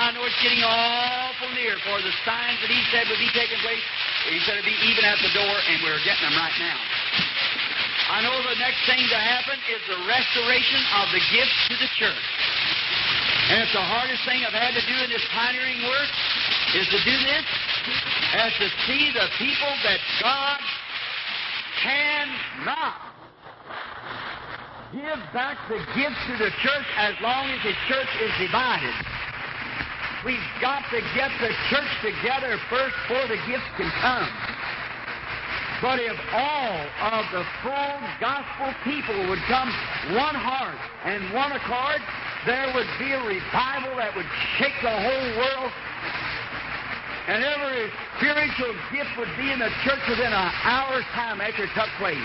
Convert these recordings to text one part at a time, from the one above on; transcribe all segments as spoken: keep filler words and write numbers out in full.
I know it's getting awful near, for the signs that He said would be taking place, He said it'd be even at the door, and we're getting them right now. I know the next thing to happen is the restoration of the gifts to the church. And it's the hardest thing I've had to do in this pioneering work is to do this, as to see the people that God cannot give back the gifts to the church as long as the church is divided. We've got to get the church together first before the gifts can come. But if all of the full gospel people would come one heart and one accord, there would be a revival that would shake the whole world. And every spiritual gift would be in the church within an hour's time after it took place.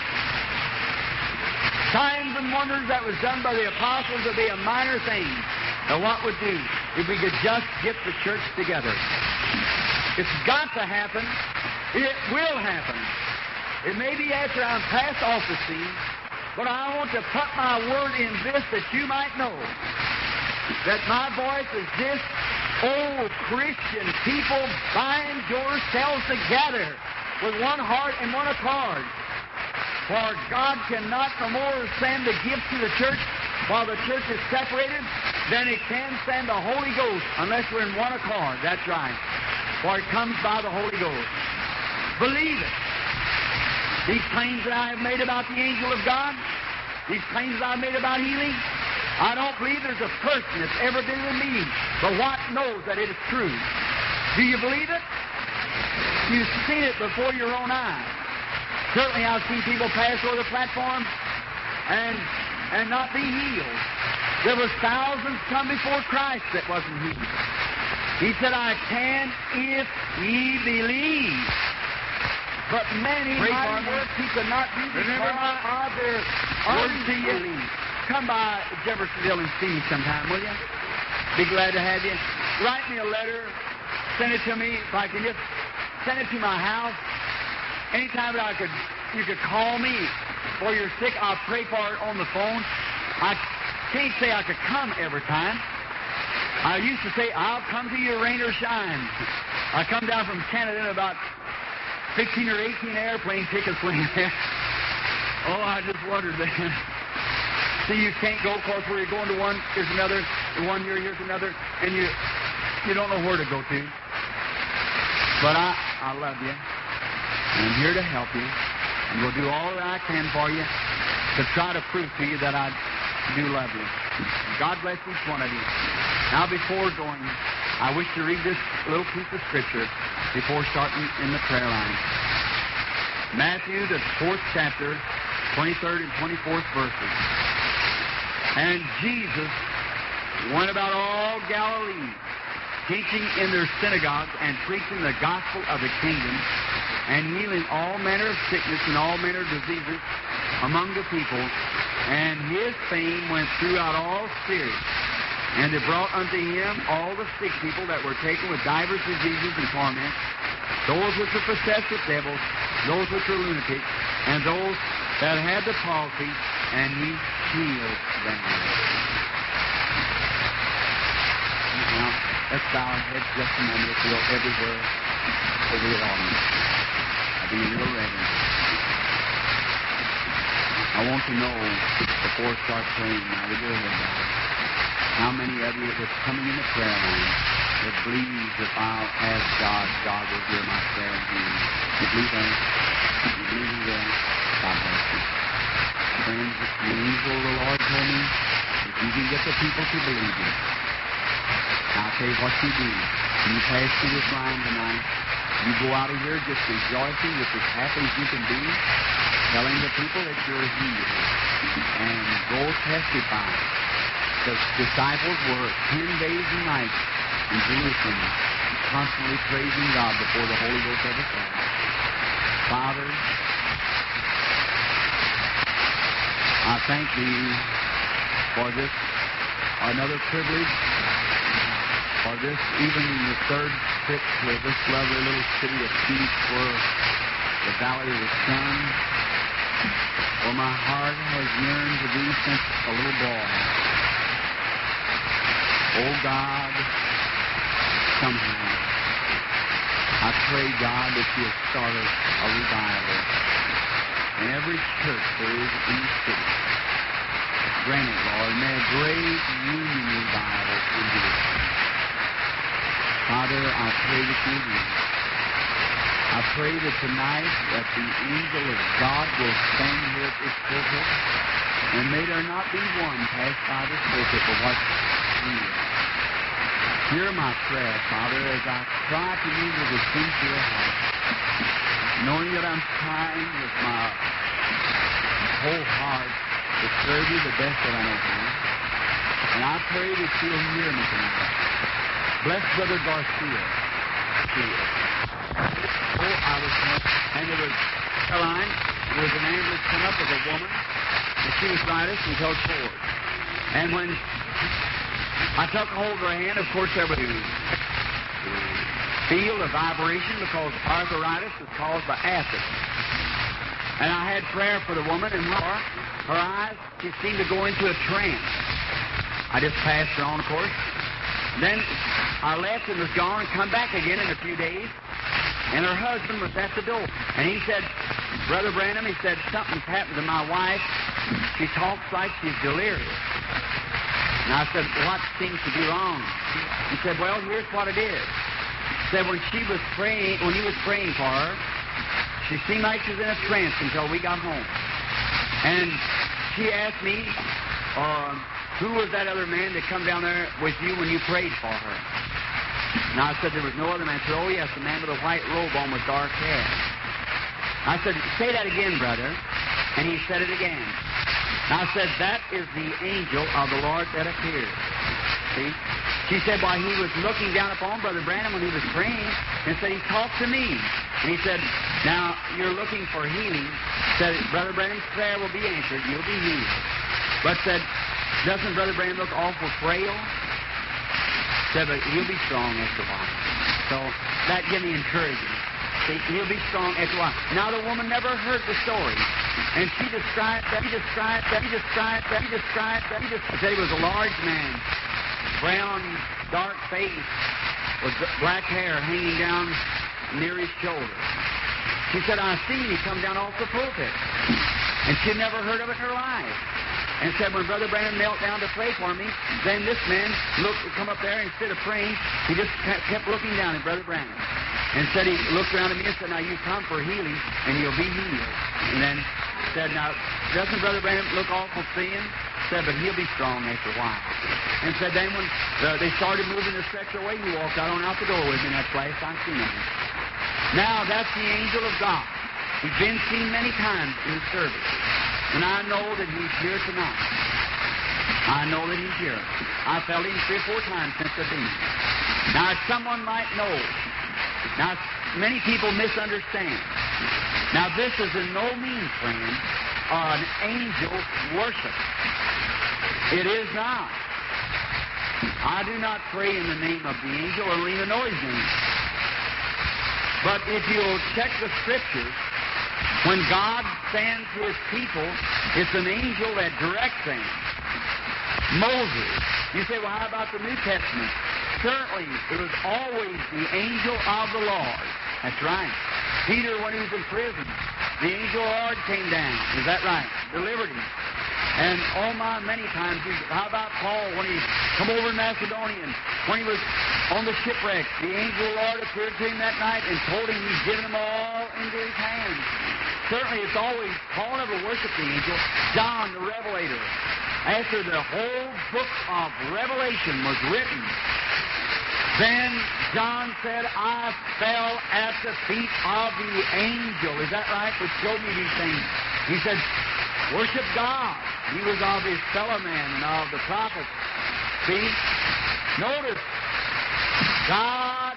Signs and wonders that was done by the apostles would be a minor thing. Now what would do if we could just get the church together? It's got to happen. It will happen. It may be after I'm past officing, but I want to put my word in this that you might know that my voice is this: oh, Christian people, bind yourselves together with one heart and one accord. For God cannot no more send the gift to the church while the church is separated than He can send the Holy Ghost unless we're in one accord. That's right. For it comes by the Holy Ghost. Believe it. These claims that I have made about the angel of God, these claims that I've made about healing, I don't believe there's a person that's ever been in me but what knows that it is true. Do you believe it? You've seen it before your own eyes. Certainly I've seen people pass over the platform and and not be healed. There was thousands come before Christ that wasn't healed. He said, I can if ye believe. But many mighty works He could not do because of their unbelief. Come by Jeffersonville and see me sometime, will you? Be glad to have you. Write me a letter. Send it to me if I can just send it to my house. Anytime that I could, you could call me or you're sick, I'll pray for it on the phone. I can't say I could come every time. I used to say, I'll come to you rain or shine. I come down from Canada in about fifteen or eighteen airplane tickets laying there. Oh, I just wondered that. See, you can't go, of course, where you're going to one, here's another, the one year, here's another, and you you don't know where to go to. But I, I love you. I'm here to help you. And will do all that I can for you to try to prove to you that I do love you. God bless each one of you. Now, before going, I wish to read this little piece of Scripture before starting in the prayer line. Matthew, the fourth chapter, twenty-third and twenty-fourth verses. And Jesus went about all Galilee, teaching in their synagogues and preaching the gospel of the kingdom, and healing all manner of sickness and all manner of diseases among the people. And His fame went throughout all spirits. And they brought unto Him all the sick people that were taken with divers diseases and torments, those which were possessed with devils, those which were lunatics, and those that had the palsy, and He healed them. Now, let's bow our heads just a moment, if you will, everywhere over the audience. I'll be real ready. I want to know, before I start praying, now we go ahead, God, how many of you that's coming in the prayer line that believes if I'll ask God, God will hear my prayer and hear me? You believe that? You believe He will? God bless you. Friends, the angel of the Lord told me, if you can get the people to believe you, I'll tell you what you do. When you pass through this line tonight, you go out of here just rejoicing, just as happy as you can be, telling the people that you're healed, and go testify. The disciples were ten days and nights in Jerusalem, constantly praising God before the Holy Ghost ever fell. Father, I thank Thee for this, another privilege, for this, even the third trip to this lovely little city of peace, where the Valley of the Sun, where my heart has yearned to be since a little boy. Oh God, somehow. I pray, God, that you'll start a, a revival in every church there is in the city. Grant it, Lord. May a great union revival come to this city. Father, I pray that you do. I pray that tonight that the angel of God will stand here at this pulpit, and may there not be one pass by this pulpit but what you is. Hear my prayer, Father, as I cry to you with a sincere heart, knowing that I'm trying with my whole heart to serve you the best that I know how. And I pray that you'll hear me tonight. Bless Brother Garcia. Oh, I was, and there was a line, there was an ambulance come up with a woman, and she was rightus and held forward. And when I took hold of her hand, of course, there was a feel a vibration because arthritis was caused by acid. And I had prayer for the woman, and her, her eyes, she seemed to go into a trance. I just passed her on, of course. Then I left and was gone and come back again in a few days. And her husband was at the door. And he said, Brother Branham, he said, something's happened to my wife. She talks like she's delirious. And I said, what seems to be wrong? He said, well, here's what it is. He said, when she was praying, when he was praying for her, she seemed like she was in a trance until we got home. And she asked me, uh, who was that other man that come down there with you when you prayed for her? And I said, there was no other man. He said, oh, yes, the man with a white robe on with dark hair. I said, say that again, brother. And he said it again. And I said, that is the angel of the Lord that appeared. See? She said, while he was looking down upon Brother Branham when he was praying, and said, he talked to me. And he said, now, you're looking for healing. Said, Brother Branham's prayer will be answered. You'll be healed. But said, doesn't Brother Branham look awful frail? Said, but he'll be strong after a while. So that gave me encouragement. See, he'll be strong after a while. Now the woman never heard the story. And she described that, he described that, he described that, he described that, he described that. He was a large man, brown, dark face, with black hair hanging down near his shoulder. She said, I seen him come down off the pulpit. And she'd never heard of it in her life. And said, when Brother Branham knelt down to pray for me, then this man looked, come up there, and instead of praying, he just kept looking down at Brother Branham. And said, he looked around at me and said, now you come for healing, and you'll be healed. And then said, now, doesn't Brother Branham look awful thin? Said, but he'll be strong after a while. And said, then when uh, they started moving the stretcher away, he walked out on out the door with me, and that's the last I seen him. Now, that's the angel of God. He's been seen many times in the service. And I know that he's here tonight. I know that he's here. I felt him three or four times since I've been here. Now, if someone might know, now, many people misunderstand. Now, this is in no means, friend, an angel worship. It is not. I do not pray in the name of the angel or even know his name. But if you'll check the Scriptures, when God sends his people, it's an angel that directs them. Moses. You say, well, how about the New Testament? Certainly, it was always the angel of the Lord. That's right. Peter, when he was in prison, the angel of the Lord came down. Is that right? Delivered him. And oh my, many times, how about Paul when he come over in Macedonia, when he was on the shipwreck, the angel of the Lord appeared to him that night and told him he's given them all into his hands. Certainly, it's always, Paul never worshiped the angel. John, the Revelator, after the whole book of Revelation was written, then John said, I fell at the feet of the angel. Is that right? Which showed me these things. He said, worship God. He was of his fellow man and of the prophets. See? Notice, God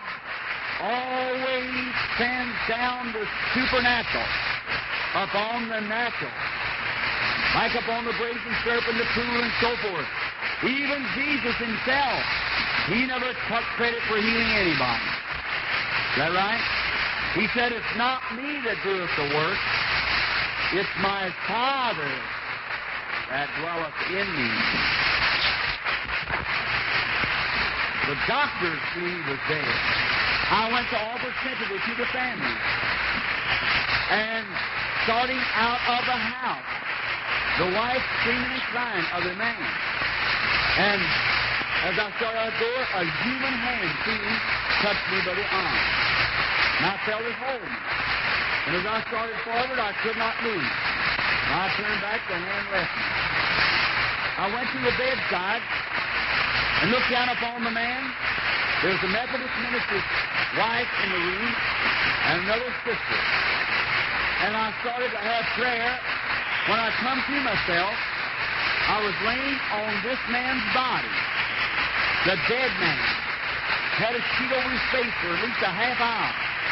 always sends down the supernatural upon the natural, like upon the brazen serpent, the pool, and so forth. Even Jesus himself, he never took credit for healing anybody. Is that right? He said, it's not me that doeth the work, it's my Father that dwelleth in me. The doctors knew he was dead. I went to offer sympathy to the family. And starting out of the house, the wife screaming and crying of the man. And as I started out the door, a human hand seemed touched me by the arm. And I felt it hold me. And as I started forward, I could not move. And I turned back, the hand left me. I went to the bedside and looked down upon the man. There was a Methodist minister's wife in the room and another sister. And I started to have prayer. When I come to myself, I was laying on this man's body. The dead man had a sheet over his face for at least a half hour.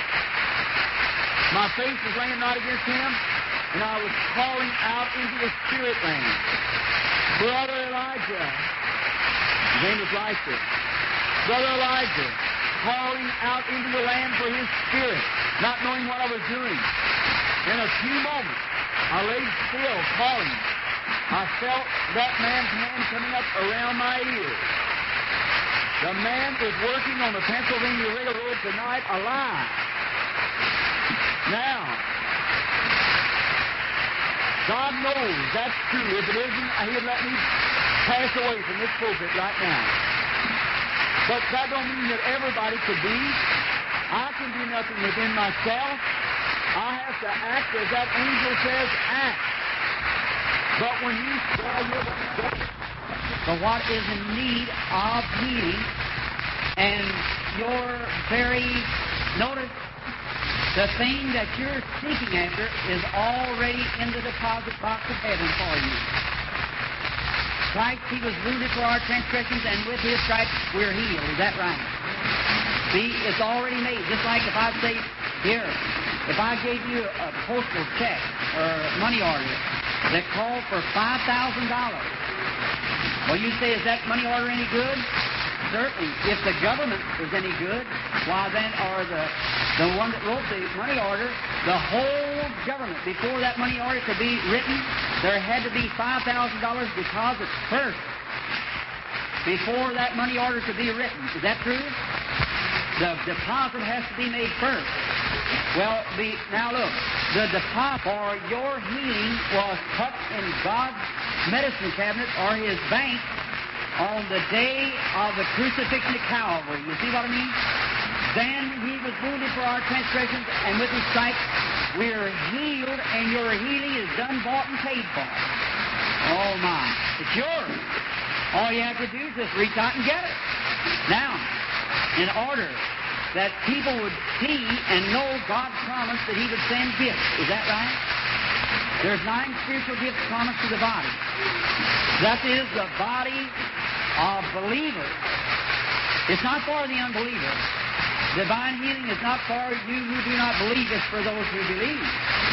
My face was laying right against him, and I was calling out into the spirit land. Brother Elijah. His name was Elisha. Brother Elijah, calling out into the land for his spirit, not knowing what I was doing. In a few moments, I lay still, calling. I felt that man's hand coming up around my ear. The man is working on the Pennsylvania Railroad tonight alive. Now, God knows that's true. If it isn't, He'd let me pass away from this pulpit right now. But that don't mean that everybody could be. I can do nothing within myself. I have to act as that angel says, act. But when you tell your for what is in need of healing, and your very, notice, the thing that you're seeking after is already in the deposit box of heaven for you. Christ, He was wounded for our transgressions, and with His stripes we're healed. Is that right? See, it's already made. Just like if I say, here, if I gave you a postal check or money order that called for five thousand dollars, well, you say, is that money order any good? Certainly. If the government is any good, why then, or the, the one that wrote the money order, the whole government, before that money order could be written, there had to be five thousand dollars deposit first, before that money order could be written. Is that true? The deposit has to be made first. Well, the, now look, the deposit for your healing was put in God's medicine cabinet or His bank on the day of the crucifixion at Calvary. You see what I mean? Then He was wounded for our transgressions, and with His stripes we are healed, and your healing is done, bought, and paid for. Oh, my. It's yours. All you have to do is just reach out and get it. Now, in order that people would see and know God promised that He would send gifts. Is that right? There's nine spiritual gifts promised to the body. That is the body of believers. It's not for the unbeliever. Divine healing is not for you who do not believe. It's for those who believe.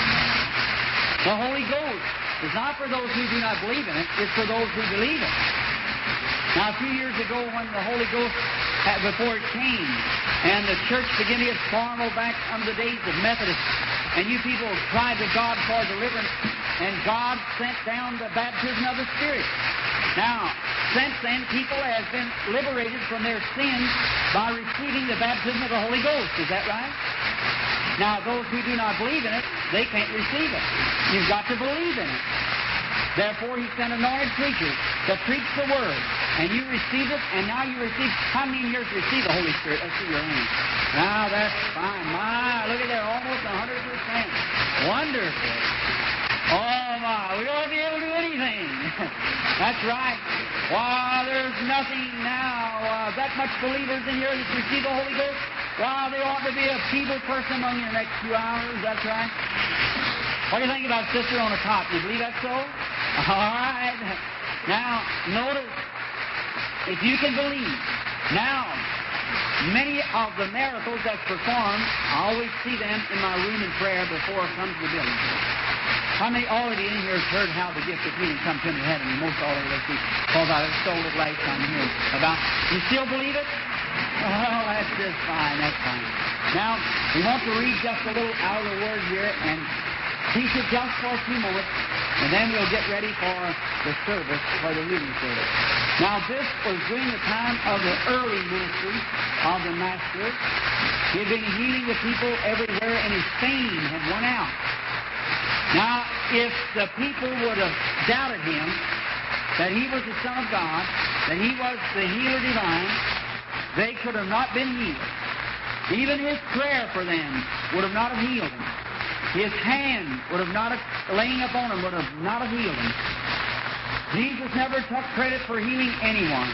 The Holy Ghost is not for those who do not believe in it. It's for those who believe it. Now, a few years ago when the Holy Ghost, before it came, and the church began to get formal back under the days of Methodists, and you people cried to God for deliverance, and God sent down the baptism of the Spirit. Now, since then, people have been liberated from their sins by receiving the baptism of the Holy Ghost. Is that right? Now, those who do not believe in it, they can't receive it. You've got to believe in it. Therefore, He sent anointed preachers to preach the Word, and you received it, and now you receive. How many years receive the Holy Spirit? Let's see your hand. Now, that's fine. My, look at there, almost one hundred percent. Wonderful. Oh, my, we don't be able to do anything. That's right. Why, there's nothing now. Uh, that much believers in here that receive the Holy Ghost. Why, there ought to be a feeble person among you in the next few hours. That's right. What do you think about Sister on the top? Do you believe that's so? All right. Now, notice, if you can believe, now, many of the miracles that's performed, I always see them in my room in prayer before I come to the building. How many already in here has heard how the gift of healing come to me heaven? Most already, let's see, because I told it last time here about, you still believe it? Well, that's just fine, that's fine. Now, we want to read just a little out of the Word here and teach it just for a few moments, and then we'll get ready for the service, for the reading service. Now, this was during the time of the early ministry of the Master. He had been healing the people everywhere, and his fame had won out. Now, if the people would have doubted him, that he was the Son of God, that he was the healer divine, they could have not been healed. Even his prayer for them would have not have healed them. His hand would have not have, laying upon them would have not have healed them. Jesus never took credit for healing anyone.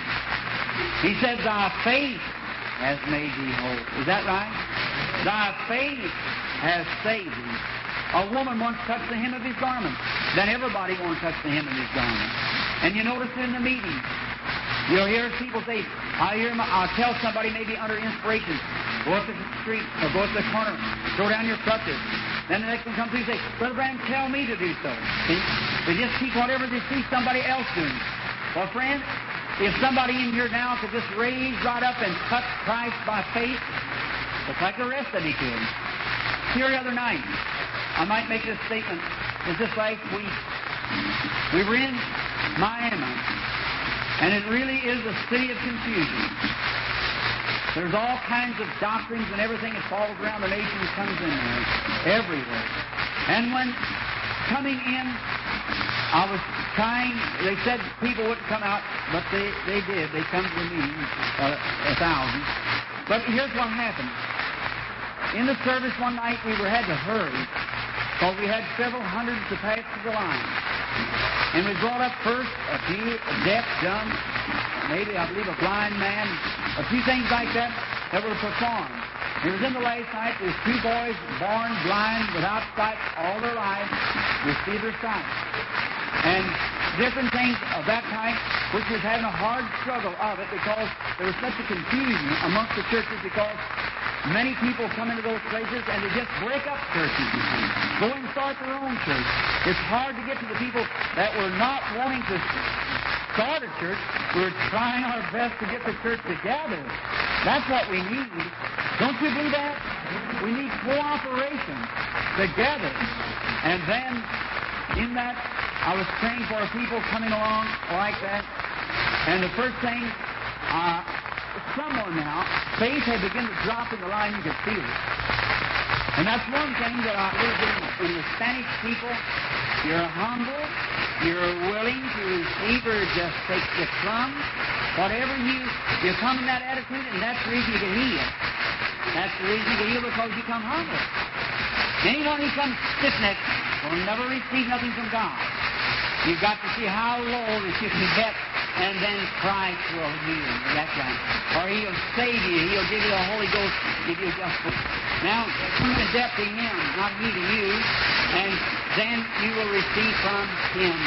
He said, "Thy faith has made thee whole." Is that right? Thy faith has saved thee. A woman once touched the hem of his garment. Then everybody won't touch the hem of his garment. And you notice in the meeting, you'll hear people say, I hear, I'll tell somebody maybe under inspiration, go up the street or go up the corner, throw down your crutches. Then the next one comes through and say, Brother Branham, tell me to do so. See? They just keep whatever they see somebody else doing. Well, friend, if somebody in here now could just raise right up and touch Christ by faith, just like the rest of you could. Here the other night, I might make this statement. It was just last week. We were in Miami, and it really is a city of confusion. There's all kinds of doctrines and everything that falls around the nation that comes in there, everywhere. And when coming in, I was trying, they said people wouldn't come out, but they, they did. They come to the meeting, uh, a thousand. But here's what happened. In the service one night, we were had to hurry, because we had several hundreds to pass to the line. And we brought up first a few deaf, dumb, maybe, I believe, a blind man, a few things like that that were performed. It was in the last night. There's two boys born blind, without sight, all their lives, received their sight. And different things of that type, which was having a hard struggle of it because there was such a confusion amongst the churches because many people come into those places and they just break up churches. Go and start their own church. It's hard to get to the people that were not wanting to start a church. We're trying our best to get the church together. That's what we need. Don't you believe that? We need cooperation together. And then in that, I was praying for people coming along like that. And the first thing, uh, someone now, faith had begun to drop in the line. You could feel it. And that's one thing that I believe in, in the Spanish people. You're humble. You're willing to receive or just take the crumbs. Whatever you, you come in that attitude, and that's the reason you can heal. That's the reason you can heal, because you come humble. Anyone who comes stiff-necked will never receive nothing from God. You've got to see how low that you can get, and then Christ will heal you. That's right. Or He'll save you. He'll give you the Holy Ghost, give you justice. Now, come and deaf to Him, not He to you, and then you will receive from Him.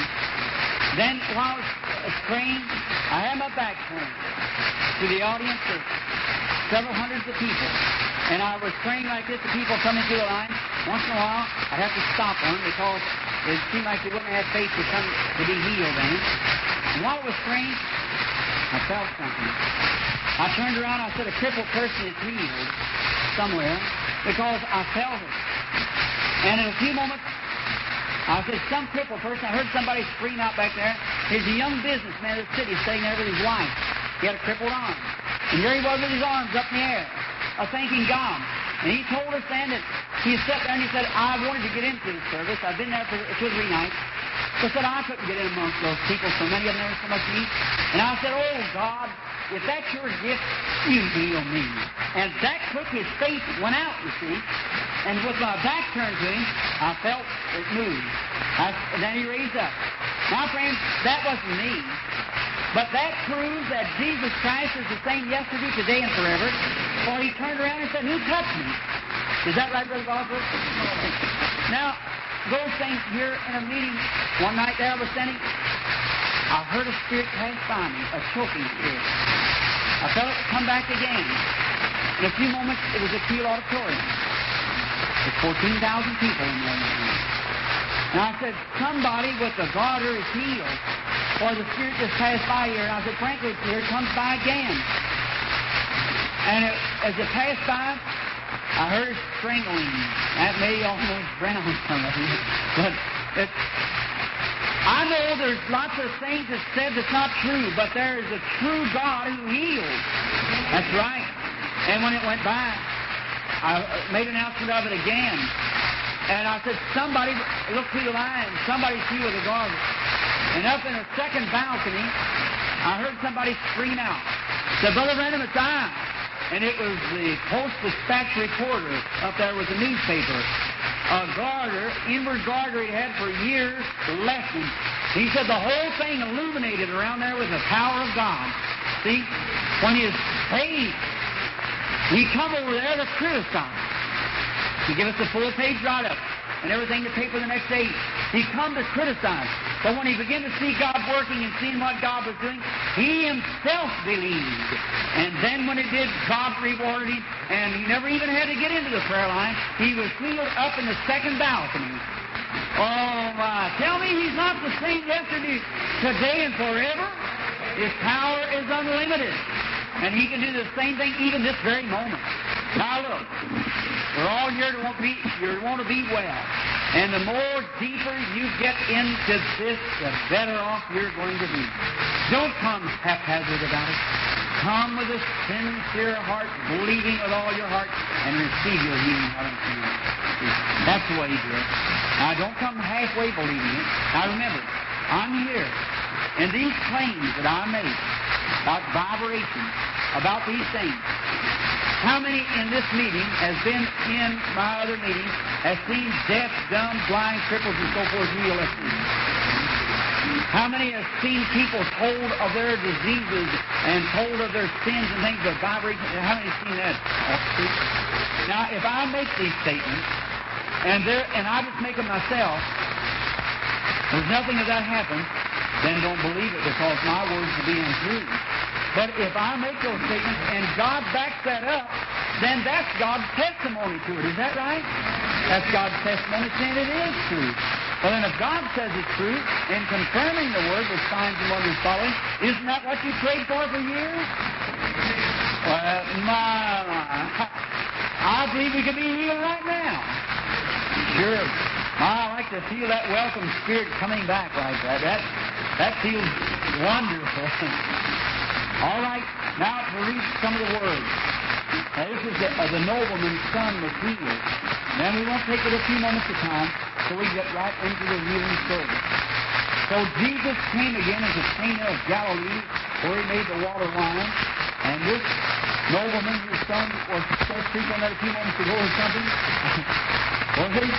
Then, while I was praying, I had my back turned to the audience of several hundreds of people. And I was praying like this, the people coming through the line. Once in a while, I'd have to stop one because it seemed like they wouldn't have faith to come to be healed then. And while I was praying, I felt something. I turned around, I said, a crippled person is healed somewhere because I felt it. And in a few moments, I said, some crippled person, I heard somebody scream out back there. He's a young businessman in the city staying there with his wife. He had a crippled arm. And here he was with his arms up in the air, uh, thanking God. And he told us then that he sat there and he said, I wanted to get into the service. I've been there for two or three nights. But said, I couldn't get in amongst those people, so many of them there so much need. And I said, oh, God, if that's your gift, you heal me. And that quick, his face went out, you see. And with my back turned to him, I felt it move. I, and then he raised up. Now, friends, that wasn't me. But that proves that Jesus Christ is the same yesterday, today, and forever. For he turned around and said, who touched me? Is that right, Brother Bosworth? Now, those things here in a meeting one night there I was standing, I heard a spirit pass by me, a choking spirit. I felt it come back again. In a few moments, it was a Kiel auditorium. There's fourteen thousand people in there. And I said, somebody with the garter is healed. Or the spirit just passed by here. And I said, frankly, here it comes by again. And it, as it passed by, I heard it strangling. That may almost drown some of you. But it, I know there's lots of things that's said that's not true, but there is a true God who heals. That's right. And when it went by, I made an announcement of it again. And I said, somebody, look through the line, somebody see with a gargle. And up in the second balcony, I heard somebody scream out. Said, Brother Branham, it's I. And it was the Post-Dispatch reporter up there with the newspaper. A garter, inward garter he had for years, left him. He said the whole thing illuminated around there with the power of God. See, when he is saved, he come over there to criticize. He give us the full page write-up and everything to paper the next day. He come to criticize. But when he began to see God working and seeing what God was doing, he himself believed. And then when it did, God rewarded him, and he never even had to get into the prayer line. He was healed up in the second balcony. Oh, my. Tell me he's not the same yesterday, today, and forever? His power is unlimited. And he can do the same thing even this very moment. Now look, we're all here to want to be, you want to be well. And the more deeper you get into this, the better off you're going to be. Don't come haphazard about it. Come with a sincere heart, believing with all your heart, and receive your healing. That's the way you do it. Now, don't come halfway believing it. Now, remember, I'm here, and these claims that I make about vibration, about these things, how many in this meeting has been in my other meetings, has seen deaf, dumb, blind, cripples, and so forth heal at peace? How many have seen people told of their diseases and told of their sins and things of vibration? How many have seen that? Now, if I make these statements, and there, and I just make them myself, there's nothing of that happens, then don't believe it because my words will be untrue. But if I make those statements and God backs that up, then that's God's testimony to it. Is that right? That's God's testimony saying it is true. Well, then if God says it's true, and confirming the word with signs and wonders following, isn't that what you prayed for for years? Well, my, my. I believe we could be healed right now. Sure. I like to feel that welcome spirit coming back like that. That, that feels wonderful. All right, now to read some of the words. Now, this is the, uh, the nobleman's son was healed. Then we won't take it a few moments of time so we get right into the healing service. So Jesus came again into Cana of Galilee where he made the water wine. And this nobleman, his son, was supposed to preach on that a few moments ago or something. Was he?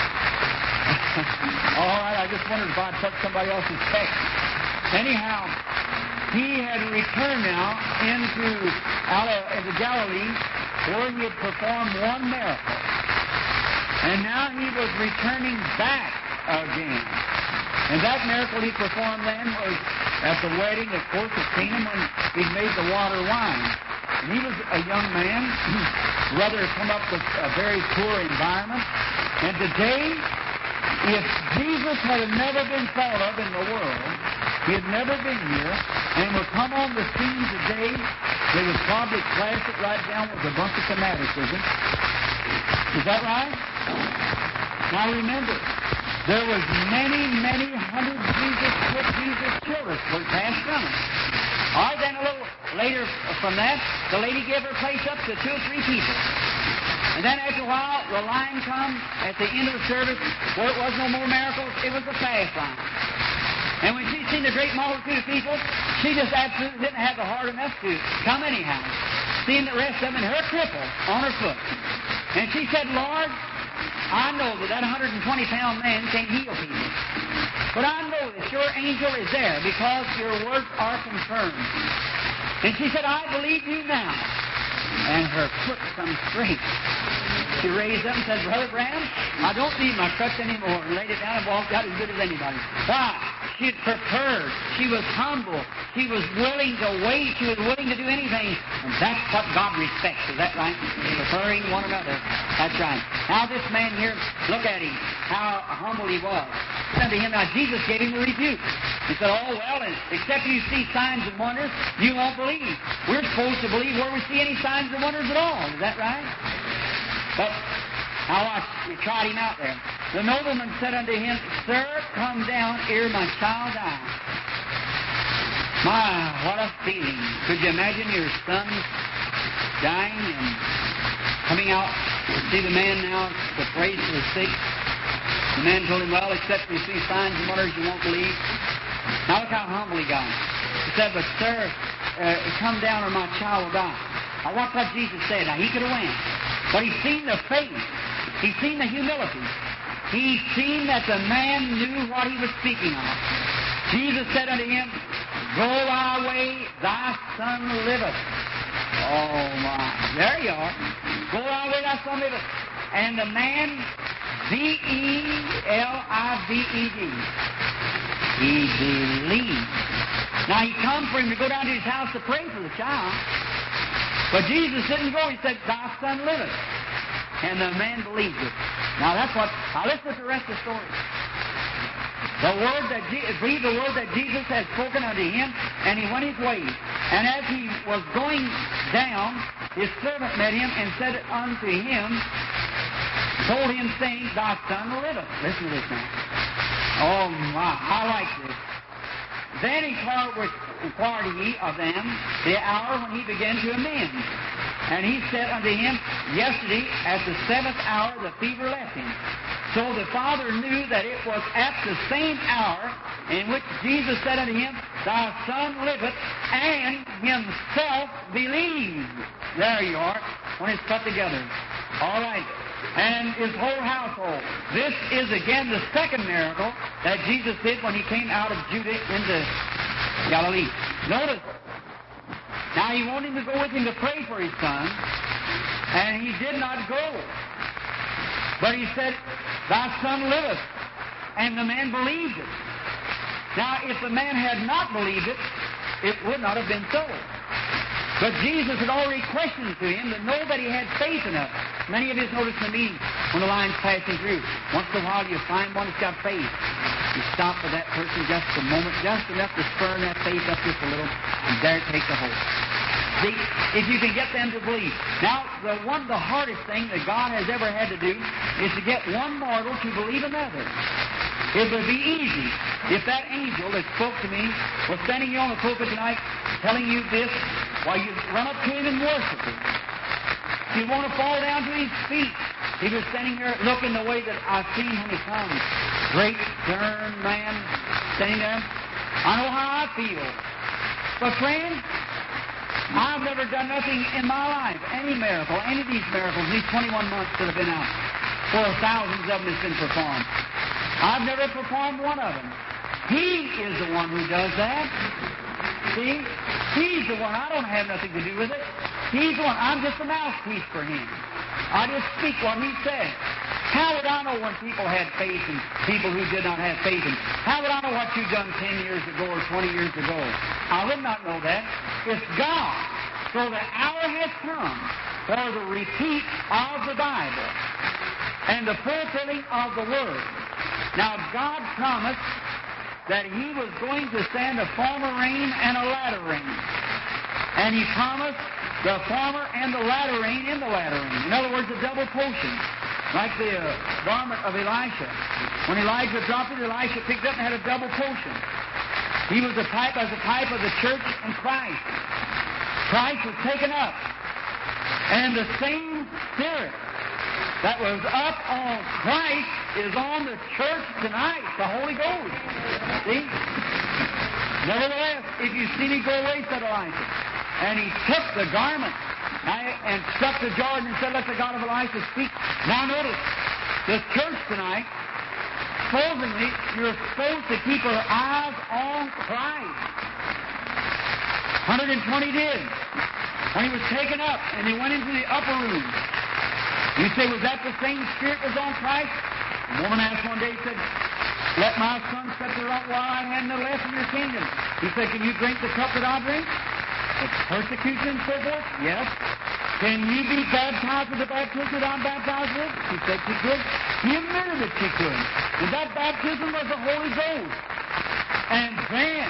All right, I just wondered if I'd touch somebody else's text. Anyhow, he had returned now into, out of, into Galilee where he had performed one miracle. And now he was returning back again. And that miracle he performed then was at the wedding, of course, of Cana when he made the water wine. And he was a young man, rather come up with a very poor environment. And today, if Jesus had never been thought of in the world, he had never been here, and would come on the scene today, they would probably class it right down with a bunch of fanaticism. Is that right? Now remember, there was many, many hundred Jesus, Jesus children were passed from it. All right, then a little later from that, the lady gave her place up to two or three people. And then after a while, the line come at the end of the service where it was no more miracles, it was the fast line. And when she seen the great multitude of people, she just absolutely didn't have the heart enough to come anyhow. Seeing the rest of them and her cripple on her foot. And she said, Lord, I know that that one hundred twenty pound man can't heal people. But I know that your angel is there because your words are confirmed. And she said, I believe you now. And her foot comes straight. She raised up and said, Brother Branham, I don't need my crutch anymore. And laid it down and walked out as good as anybody. Why? She had prepared. She was humble. She was willing to wait. She was willing to do anything. And that's what God respects. Is that right? Preferring one another. That's right. Now this man here, look at him, how humble he was. Said to him, now Jesus gave him a rebuke. He said, oh, well, and except you see signs and wonders, you won't believe. We're supposed to believe where we see any signs and wonders at all. Is that right? But Now watch, he trot him out there. The nobleman said unto him, Sir, come down ere my child die. My, what a feeling. Could you imagine your son dying and coming out to see the man now to pray for the sick? The man told him, well, except you see signs and wonders, you won't believe. Now look how humble he got. He said, but sir, uh, come down or my child will die. Now watch what Jesus said. Now he could have went. But he's seen the faith. He's seen the humility. He's seen that the man knew what he was speaking of. Jesus said unto him, Go thy way, thy son liveth. Oh my. There you are. Go thy way, thy son liveth. And the man, V E L I V E D, he believed. Now he come for him to go down to his house to pray for the child. But Jesus didn't go. He said, Thy son liveth. And the man believed it. Now that's what, now listen to the rest of the story. The word that, Je- believe the word that Jesus had spoken unto him, and he went his way. And as he was going down, his servant met him and said unto him, told him, saying, Thy son liveth. Listen to this now. Oh my, I like this. Then inquired, inquired he of them the hour when he began to amend. And he said unto him, Yesterday at the seventh hour the fever left him. So the father knew that it was at the same hour in which Jesus said unto him, Thy son liveth, and himself believed. There you are, when it's put together. All right. And his whole household. This is again the second miracle that Jesus did when he came out of Judah into Galilee. Notice, now he wanted him to go with him to pray for his son, and he did not go. But he said, Thy son liveth. And the man believed it. Now, if the man had not believed it, it would not have been so. But Jesus had already questioned to him to know that he had faith enough. Many of us notice in the meeting when the line's passing through. Once in a while you find one that's got faith. You stop for that person just a moment, just enough to spur that faith up just a little, and there take the hope. See, if you can get them to believe. Now, the one, the hardest thing that God has ever had to do is to get one mortal to believe another. It would be easy if that angel that spoke to me was standing here on the pulpit tonight telling you this, while you run up to him and worship him. You want to fall down to his feet. He was standing there looking the way that I've seen when he comes. Great, stern man standing there. I know how I feel. But friend, I've never done nothing in my life, any miracle, any of these miracles, these twenty-one months that have been out, for thousands of them has been performed. I've never performed one of them. He is the one who does that. See? He's the one. I don't have nothing to do with it. He's the one. I'm just a mouthpiece for him. I just speak what he said. How would I know when people had faith and people who did not have faith? And how would I know what you've done ten years ago or twenty years ago? I would not know that. It's God. So the hour has come for the repeat of the Bible and the fulfilling of the Word. Now, God promised that He was going to send a former rain and a latter rain. And He promised the former and the latter rain in the latter rain. In other words, a double portion. Like the uh, garment of Elisha. When Elijah dropped it, Elisha picked it up and had a double portion. He was a type as a type of the church in Christ. Christ was taken up. And the same Spirit that was up on Christ is on the church tonight, the Holy Ghost. See? Nevertheless, if you see me go away, said Elijah, and he took the garment and struck the Jordan and said, let the God of Elijah speak. Now notice, the church tonight, supposedly, you're supposed to keep our eyes on Christ. one hundred twenty did. When he was taken up and he went into the upper room. You say, was that the same Spirit was on Christ? The woman asked one day, said, let my son suffer while I have no less in your kingdom. He said, can you drink the cup that I drink? The persecution and so forth? Yes. Can you be baptized with the baptism that I'm baptized with? She said she could. He admitted that she could. And that baptism was the Holy Ghost. And then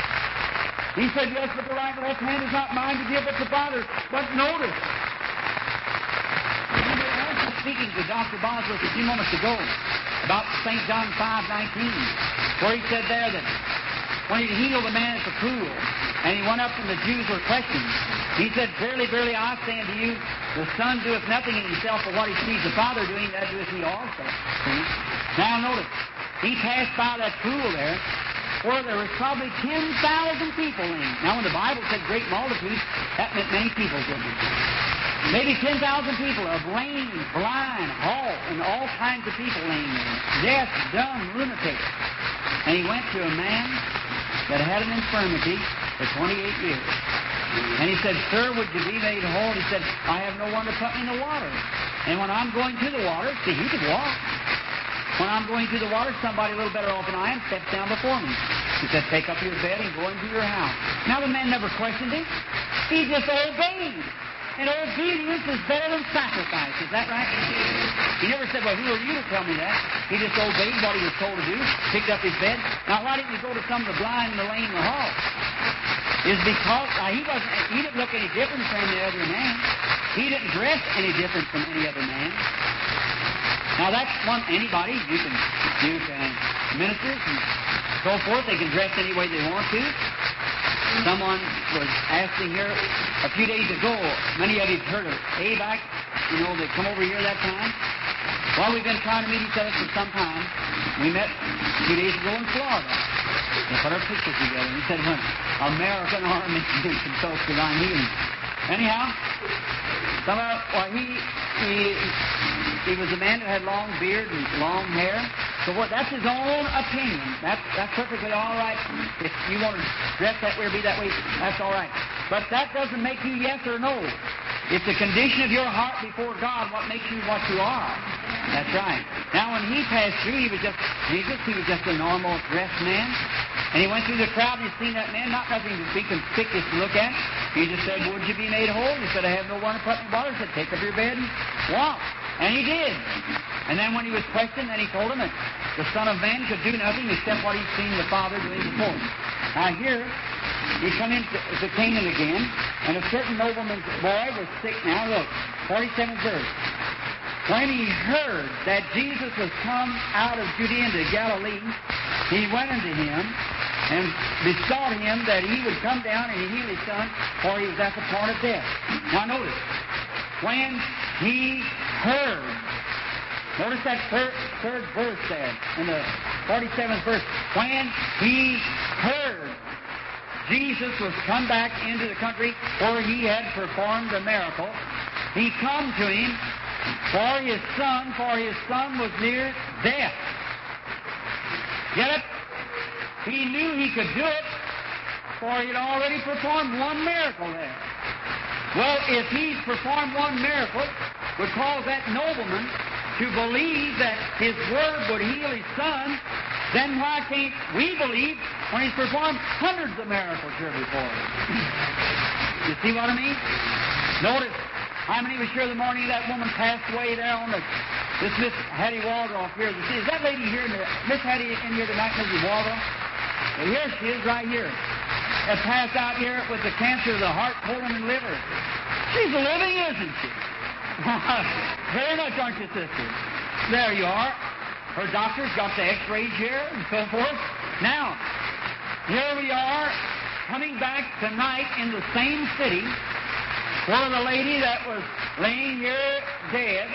he said, yes, but the right and left hand is not mine to give, but the Father. But notice, speaking to Doctor Bosworth a few moments ago about Saint John five nineteen, where he said there that when he healed the man at the pool, and he went up and the Jews were questioning, he said, Verily, verily, I say unto you, the Son doeth nothing in himself, but what he sees the Father doing, that doeth he also. See? Now notice, he passed by that pool there, where there was probably ten thousand people in. Now when the Bible said great multitudes, that meant many people, didn't it? Maybe ten thousand people of lame, blind, halt, and all kinds of people laying there. Deaf, dumb, lunatics. And he went to a man that had an infirmity for twenty-eight years. And he said, Sir, would you be made whole? He said, I have no one to put me in the water. And when I'm going to the water, see, he could walk. When I'm going to the water, somebody a little better off than I am steps down before me. He said, take up your bed and go into your house. Now the man never questioned him. He just obeyed. And obedience is better than sacrifice. Is that right? He never said, well, who are you to tell me that? He just obeyed what he was told to do, picked up his bed. Now, why didn't he go to some of the blind and the lame and the halt? Is because now, he wasn't. He didn't look any different from any other man. He didn't dress any different from any other man. Now, that's one. Anybody, you can, you can, ministers and so forth, they can dress any way they want to. Someone was asking here a few days ago, many of you have heard of A B A C, you know, they come over here that time. Well, we've been trying to meet each other for some time. We met a few days ago in Florida. They put our pictures together. And he said, well, American Army Consults Divine Healing. Anyhow, some of, well, he, he, he was a man that had long beard and long hair. So what, that's his own opinion. That's, that's perfectly all right. If you want to dress that way or be that way, that's all right. But that doesn't make you yes or no. It's the condition of your heart before God what makes you what you are. That's right. Now, when he passed through, he was just Jesus. He was just a normal dressed man. And he went through the crowd and he seen that man, not nothing to be conspicuous to look at. He just said, would you be made whole? He said, I have no one to put in the water. He said, take up your bed and walk. And he did. And then when he was questioned, then he told him that the Son of Man could do nothing except what he'd seen the Father doing before him. Now here, he come into to Canaan again, and a certain nobleman's boy was sick. Now look, forty-seventh verse. When he heard that Jesus was come out of Judea into Galilee, he went unto him and besought him that he would come down and heal his son, for he was at the point of death. Now notice, when he heard, notice that third, third verse there, in the forty-seventh verse, when he heard Jesus was come back into the country where he had performed a miracle, he come to him for his son, for his son was near death. Get it? He knew he could do it, for he had already performed one miracle there. Well, if he's performed one miracle, would cause that nobleman to believe that his word would heal his son, then why can't we believe when he's performed hundreds of miracles here before us? You see what I mean? Notice, how many was sure the morning that woman passed away there on the, this Miss Hattie Waldorf here? See, is that lady here, in the, Miss Hattie in here tonight, Missus Waldorf? Well, here she is, right here. That passed out here with the cancer of the heart, colon, and liver. She's living, isn't she? Very much, aren't you, sister? There you are. Her doctor's got the x-rays here and so forth. Now, here we are coming back tonight in the same city where the lady that was laying here dead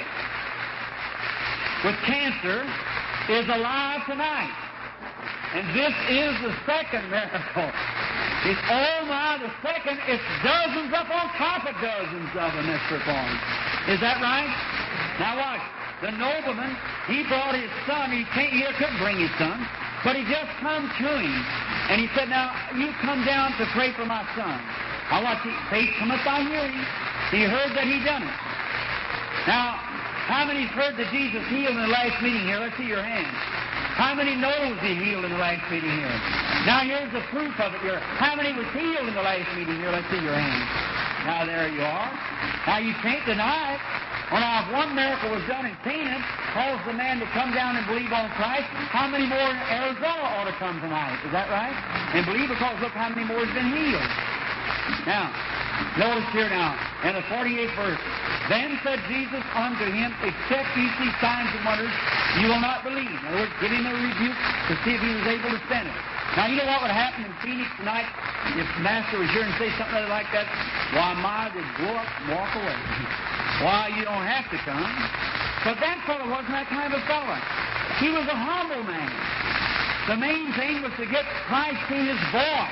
with cancer is alive tonight. And this is the second miracle. It's, oh my, the second, it's dozens up on top of dozens of them that's performed. Is that right? Now watch. The nobleman, he brought his son. He, can't, he couldn't bring his son, but he just come to him. And he said, now, you come down to pray for my son. Now watch, he, faith cometh by hearing. He heard that he done it. Now, how many's heard that Jesus healed in the last meeting here? Let's see your hands. How many knows he healed in the last meeting here? Now here's the proof of it here. How many was healed in the last meeting here? Let's see your hands. Now there you are. Now you can't deny it. Well, now if one miracle was done in Canaan, caused the man to come down and believe on Christ, how many more in Arizona ought to come tonight? Is that right? And believe, because look how many more has been healed. Now, notice here now, in the forty-eighth verse, Then said Jesus unto him, Except ye see signs and wonders, you will not believe. In other words, give him a rebuke to see if he was able to stand it. Now, you know what would happen in Phoenix tonight if the Master was here and say something like that? Why, my, they'd blow up and walk away. Why, you don't have to come. But that fellow wasn't that kind of a fellow. He was a humble man. The main thing was to get Christ to his voice.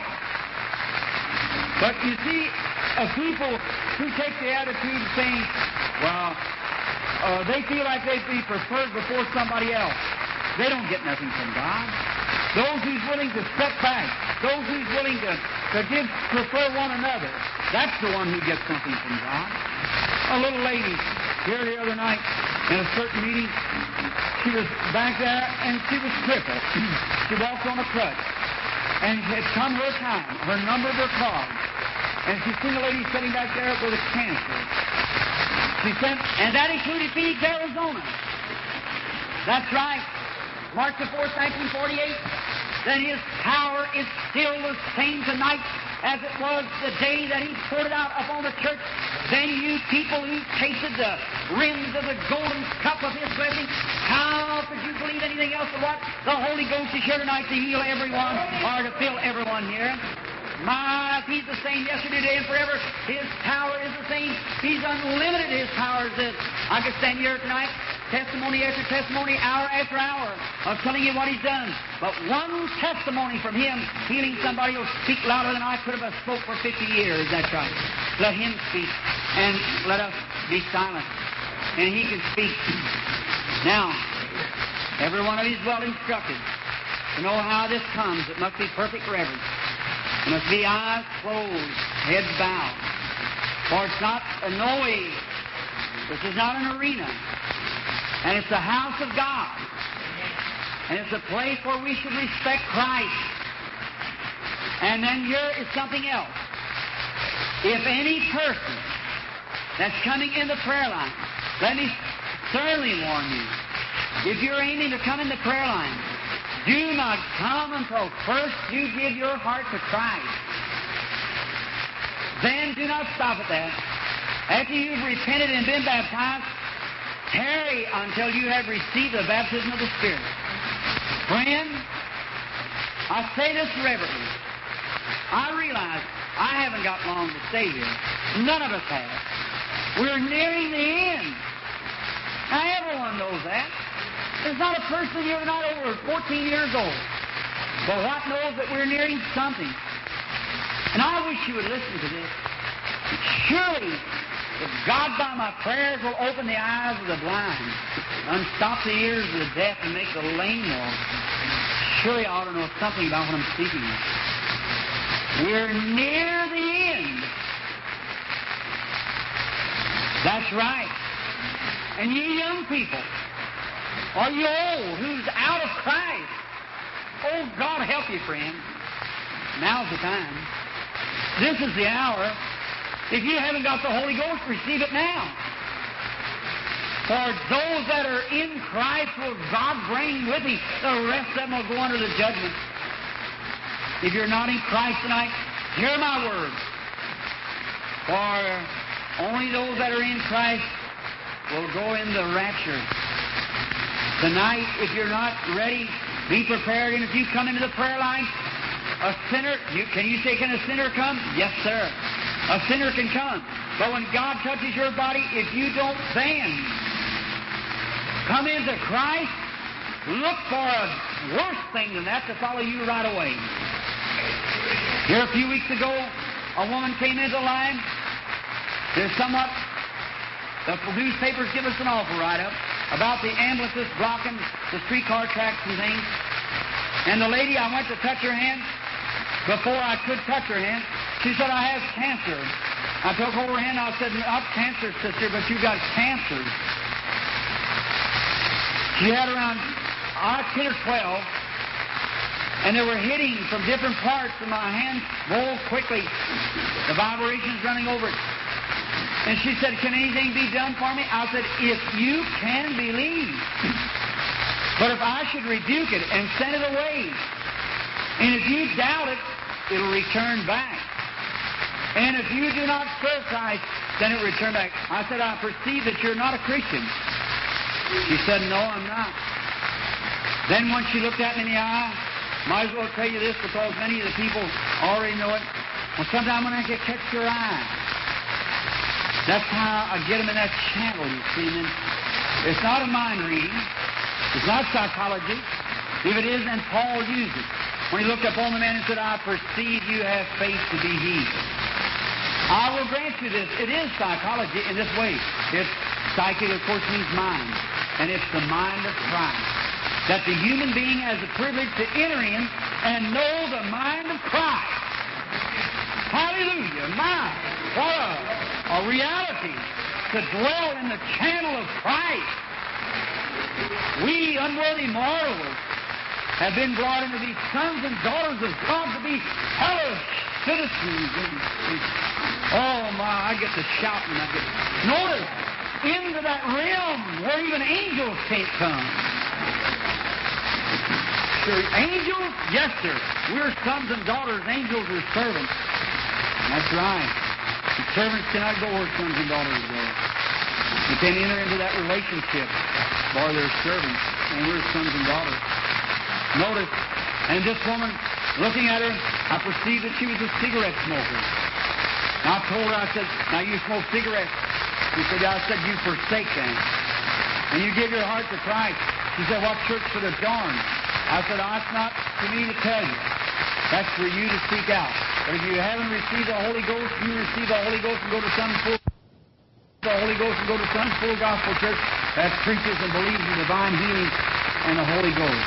But you see, uh, people who take the attitude of saying, well, uh, they feel like they'd be preferred before somebody else. They don't get nothing from God. Those who's willing to step back, those who's willing to, to give, prefer one another, that's the one who gets something from God. A little lady here the other night in a certain meeting, she was back there and she was crippled. She walked on a crutch. And it had come her time, her number of her card. And she seen a lady sitting back there with a cancer. She sent, and that included Phoenix, Arizona. That's right. March the fourth, nineteen forty-eight. Then His power is still the same tonight as it was the day that He poured it out upon the church. Then you people who tasted the rims of the golden cup of His blessing, how could you believe anything else of what the Holy Ghost is here tonight to heal everyone or to fill everyone here? My, if He's the same yesterday, today, and forever, His power is the same. He's unlimited, His power is this. I could stand here tonight, testimony after testimony, hour after hour, of telling you what He's done. But one testimony from Him healing somebody will speak louder than I could have spoke for fifty years. That's right. Let Him speak, and let us be silent. And He can speak. Now, every one of you is well instructed to know how this comes. It must be perfect reverence. It must be eyes closed, heads bowed. For it's not a noise. This is not an arena. And it's the house of God. And it's a place where we should respect Christ. And then here is something else. If any person that's coming in the prayer line, let me certainly warn you, if you're aiming to come in the prayer line, do not come until first you give your heart to Christ. Then do not stop at that. After you've repented and been baptized, tarry until you have received the baptism of the Spirit. Friend, I say this reverently. I realize I haven't got long to stay here. None of us have. We're nearing the end. Now, everyone knows that. There's not a person here not over fourteen years old. But what knows that we're nearing something? And I wish you would listen to this. Surely, if God by my prayers will open the eyes of the blind, unstop the ears of the deaf, and make the lame walk, surely I ought to know something about what I'm speaking of. We're near the end. That's right. And you young people, or you old, who's out of Christ, oh, God help you, friend. Now's the time. This is the hour. If you haven't got the Holy Ghost, receive it now. For those that are in Christ will God bring with Him. The rest of them will go under the judgment. If you're not in Christ tonight, hear my word. For only those that are in Christ will go in the rapture. Tonight, if you're not ready, be prepared. And if you come into the prayer line, a sinner, you, can you say, can a sinner come? Yes, sir. A sinner can come. But when God touches your body, if you don't then come into Christ, look for a worse thing than that to follow you right away. Here a few weeks ago, a woman came into the line. There's somewhat, the newspapers give us an awful write-up about the ambulances blocking the streetcar tracks and things. And the lady, I went to touch her hand. Before I could touch her hand, she said, I have cancer. I took hold of her hand, and I said, not cancer, sister, but you got cancer. She had around uh, ten or twelve, and they were hitting from different parts, and my hand rolled quickly. The vibrations running over it. And she said, can anything be done for me? I said, if you can believe. But if I should rebuke it and send it away, and if you doubt it, it'll return back. And if you do not serve Christ, then it will return back. I said, I perceive that you're not a Christian. She said, no, I'm not. Then when she looked at me in the eye, might as well tell you this because many of the people already know it. Well, sometimes when I get catch your eye, that's how I get them in that channel, you see. And it's not a mind reading. It's not psychology. If it is, then Paul used it. When he looked upon the man and said, I perceive you have faith to be healed. I will grant you this. It is psychology in this way. It's psychic, of course, means mind. And it's the mind of Christ. That the human being has the privilege to enter in and know the mind of Christ. Hallelujah. My, what a, a reality to dwell in the channel of Christ. We unworthy mortals have been brought into these sons and daughters of God to be fellow citizens. Oh my, I get to shouting. I get notice into that realm where even angels can't come. Sure, angels, yes, sir. We're sons and daughters. Angels are servants. That's right. The servants cannot go where sons and daughters go. You can't enter into that relationship while they're servants, and we're sons and daughters. Notice, and this woman, looking at her, I perceived that she was a cigarette smoker. Now I told her, I said, now you smoke cigarettes. She said, I said, you forsake them. And you give your heart to Christ. She said, what church should I join? I said, oh, it's not for me to tell you. That's for you to seek out. But if you haven't received the Holy Ghost, you receive the Holy Ghost and go to some full the Holy Ghost and go to some full gospel church that preaches and believes in divine healing and the Holy Ghost.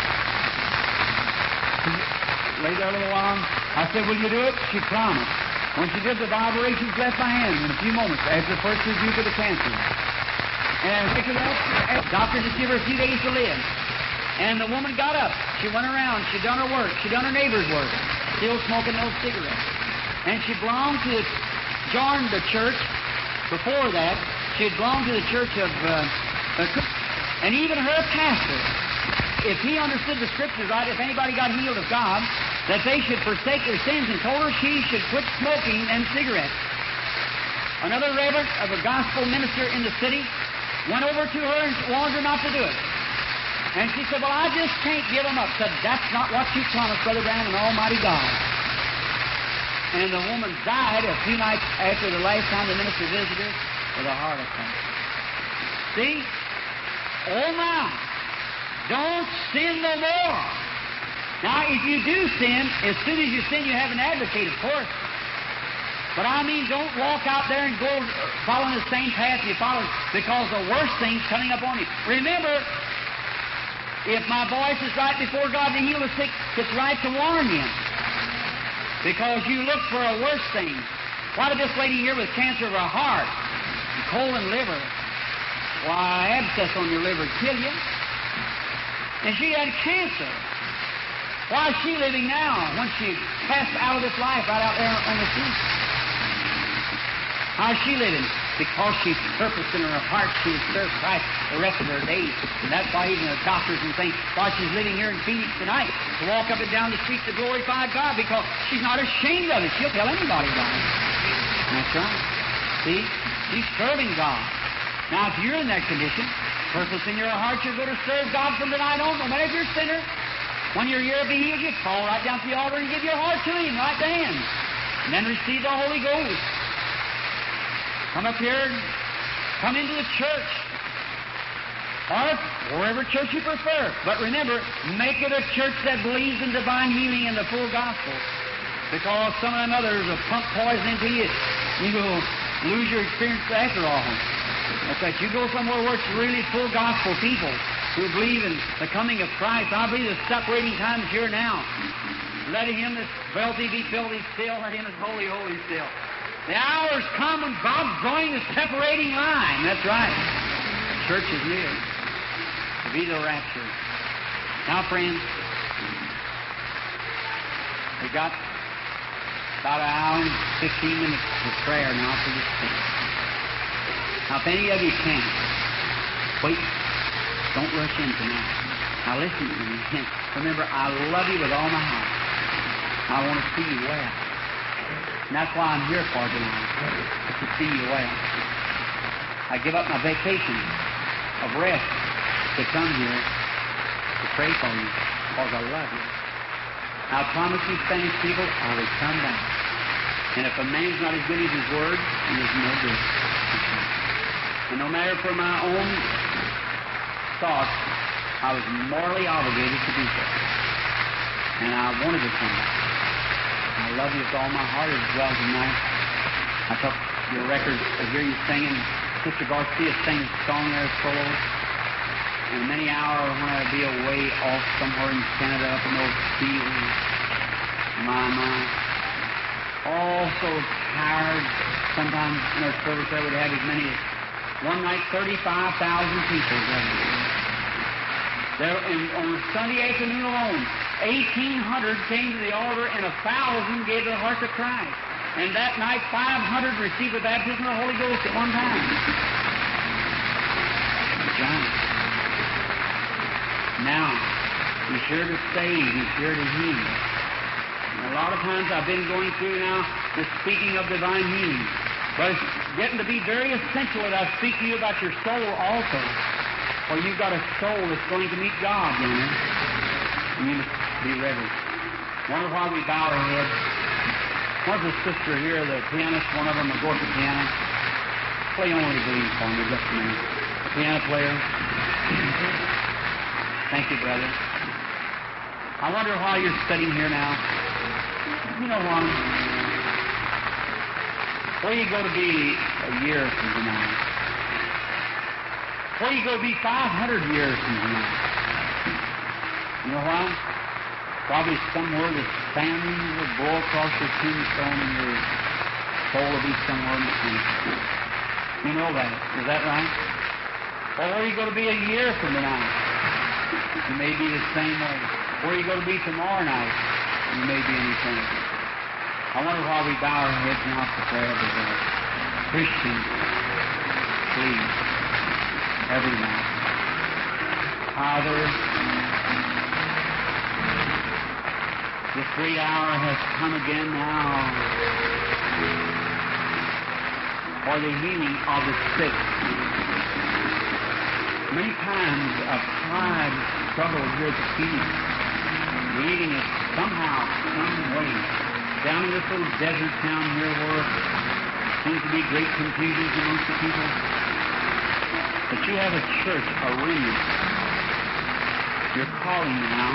Lay there a little while. I said, will you do it? She promised. When she did, the vibrations left my hand in a few moments after the first rebuke of the cancer. And picked it up. And the doctor just gave her a few days to live. And the woman got up. She went around. She done her work. She done her neighbor's work. Still smoking those cigarettes. And she belonged to, joined the church. Before that, she had belonged to the church of, uh, uh, and even her pastor, if he understood the Scriptures right, if anybody got healed of God, that they should forsake their sins, and told her she should quit smoking and cigarettes. Another reverend of a gospel minister in the city went over to her and warned her not to do it. And she said, well, I just can't give them up. Said, that's not what you promised, Brother Branham and Almighty God. And the woman died a few nights after the last time the minister visited her with a heart attack. See? Oh my! Don't sin no more. Now, if you do sin, as soon as you sin, you have an advocate, of course. But I mean, don't walk out there and go following the same path you follow, because the worst thing's coming up on you. Remember, if my voice is right before God to heal the sick, it's right to warn you. Because you look for a worse thing. Why did this lady here with cancer of her heart, colon, liver, why, abscess on your liver would kill you? And she had cancer. Why is she living now when she passed out of this life right out there on the street? How is she living? Because she's purposed in her heart she would serve Christ the rest of her days. And that's why even the doctors and things, why she's living here in Phoenix tonight, to walk up and down the street to glorify God, because she's not ashamed of it. She'll tell anybody about it. That's right. See? She's serving God. Now, if you're in that condition, purpose in your heart, you're going to serve God from tonight on. No matter if you're a sinner, when you're here to be healed, you fall right down to the altar and give your heart to Him right then. And then receive the Holy Ghost. Come up here and come into the church. Or wherever church you prefer. But remember, make it a church that believes in divine healing and the full gospel. Because some of them others will pump poison into you. You will lose your experience after all. That's right. You go somewhere where it's really full gospel people who believe in the coming of Christ. I believe the separating time is here now. Let him that's filthy be filthy still. Let him that's holy, holy still. The hour's come when God's drawing the separating line. That's right. The church is near to be the rapture. Now, friends, we've got about an hour and fifteen minutes of prayer now for this thing. Now, if any of you can, wait. Don't rush in tonight. Now, listen to me. Remember, I love you with all my heart. I want to see you well. And that's why I'm here for tonight, to see you well. I give up my vacation of rest to come here to pray for you, because I love you. I promise you, Spanish people, I will come back. And if a man's not as good as his word, he is no good. And no matter for my own thoughts, I was morally obligated to do so. And I wanted to come back. I love you with all my heart as well tonight. I took your record to hear you singing. Sister Garcia sang a song there solo. And many hours when I'd be away off somewhere in Canada up in those fields. My, my. All so tired. Sometimes in our service there would have as many as one night thirty-five thousand people gathered. There, in, on a Sunday afternoon alone, eighteen hundred came to the altar and a thousand gave their heart to Christ. And that night, five hundred received the baptism of the Holy Ghost at one time. John. Now, He's here to save. He's here to heal. And a lot of times I've been going through now the speaking of divine healing. But it's getting to be very essential that I speak to you about your soul also. For you've got a soul that's going to meet God, you know. And you must be ready. Wonder why we bow our heads. There's a sister here, the pianist, one of them will go to the piano. Play Only Believe for me, just a minute. The piano player. Thank you, brother. I wonder why you're sitting here now. You know why? Where you go to be a year from tonight? Where you go to be five hundred years from tonight? You know why? Probably somewhere the sand will blow across your tombstone and your soul will be somewhere in the cemetery. You know that. Is that right? Or where you go to be a year from tonight? You may be the same way. Where you go to be tomorrow night? You may be in eternity. I wonder why we bow our heads now for prayer today. Christians, please, everyone. Father, this great hour has come again now for the healing of the sick. Many times I've tried, struggled here at the feet, reading it somehow, some way. Down in this little desert town here where there seems to be great confusion amongst the people. But you have a church, a remnant. You're calling now.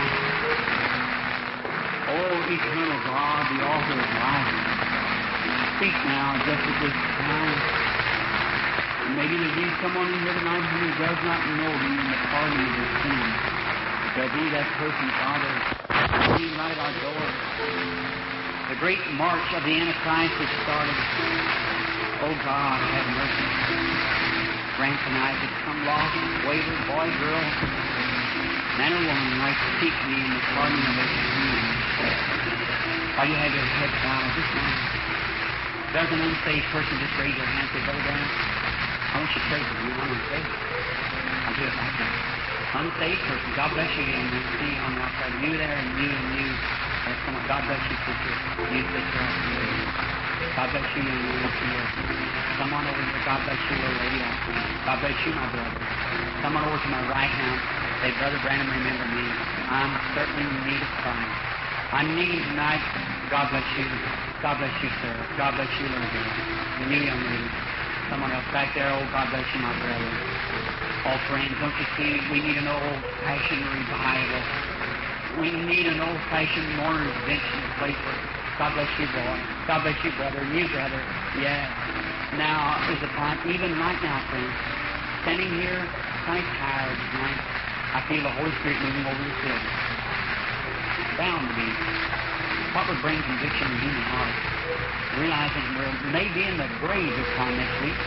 Oh, eternal God, the author of life. Speak now just at this time. And maybe there'll be someone in here tonight who does not know Thee in the pardon of his sin. There'll be that person, Father, be right at our door. The great march of the Antichrist has started. Oh God, have mercy. Grant tonight that some lost, wayward boy, girl, man or woman might seek Thee in the pardon of their sin. While you have your head bowed, just now. If there's an unsaved person, just raise your hand and say, Brother Dan, I want you to pray for you. I'm unsaved. I'll do it like that. Unsaved person, God bless you. And you see on the outside, you there and you and you. There's someone, God bless you, sister. You, sister, out there. God bless you, young man, up here. Someone over here, God bless you, little lady out there. God bless you, my brother. Someone over to my right hand, say, Brother Branham, remember me. I'm certainly in need of Christ. I'm needing tonight. God bless you. God bless you, sir. God bless you, little girl. And you, young lady. Someone else back there. Oh, God bless you, my brother. All friends, don't you see? We need an old-fashioned revival. We need an old-fashioned mourner's bench in the place where God bless you, boy. God bless you, brother. And you, brother. Yeah. Now is the time, even right now, friends, standing here, kind of tired tonight. I feel the Holy Spirit moving over this building. Bound to be. What would bring conviction in human heart? Realizing we're maybe in the grave this time next week.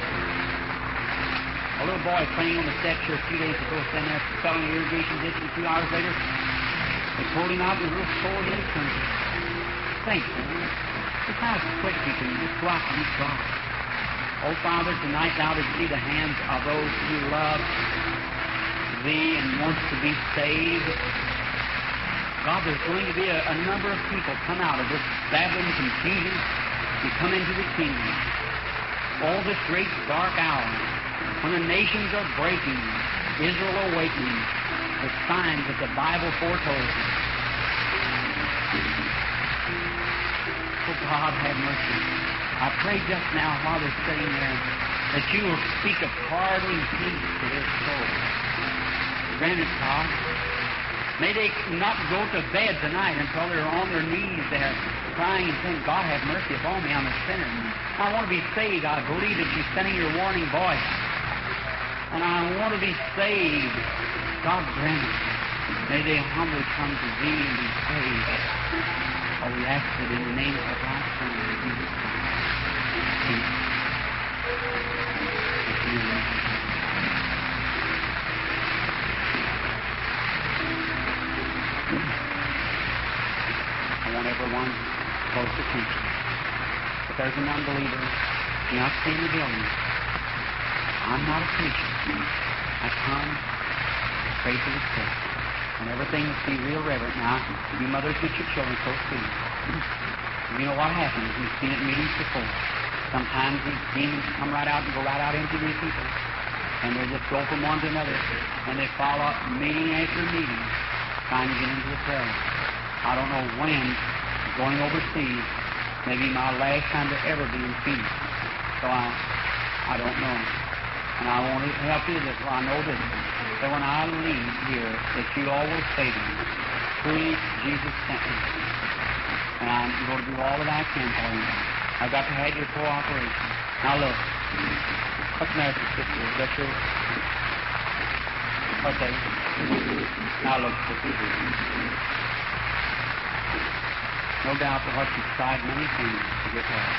A little boy playing on the steps here a few days ago, standing there, fell in the irrigation ditch, and two hours later, they pulled him out and a little sword in his country. Thanks, man. Just how quick you can just go out and try. Oh, Father, tonight thou didst see the hands of those who love Thee and wants to be saved. God, there's going to be a, a number of people come out of this babbling confusion. You come into the kingdom. All this great dark hour, when the nations are breaking, Israel awakening, the signs that the Bible foretold. Oh, God, have mercy. I pray just now while they're sitting there that you will speak of pardoning peace to their soul. Grant it, God. May they not go to bed tonight until they're on their knees there crying and saying, God, have mercy upon me, I'm a sinner. I want to be saved. I believe that you're sending your warning voice. And I want to be saved. God grant it. May they humbly come to Thee and be saved. Oh, we ask it in the name of Thy Son, Jesus Christ. I want everyone close attention. If there's an unbeliever, do not stay in the building. I'm not a preacher. I come to pray for the sick. And everything must be real reverent. Now, you mothers get your children close to you. You know what happens. We've seen it in meetings before. Sometimes these demons come right out and go right out into these people. And they just go from one to another. And they follow up meeting after meeting, trying to get into the prayer room. I don't know when, going overseas, maybe my last time to ever be in Phoenix. So I, I don't know. And I want to help you that I know this, that when I leave here, that you all will say to me, truly, Jesus sent me. And I'm going to do all that I can for you. I've got to have your cooperation. Now look, what's the matter, sister? Is that your... Okay. Now look, sister. No doubt that what you've tried many things to get well.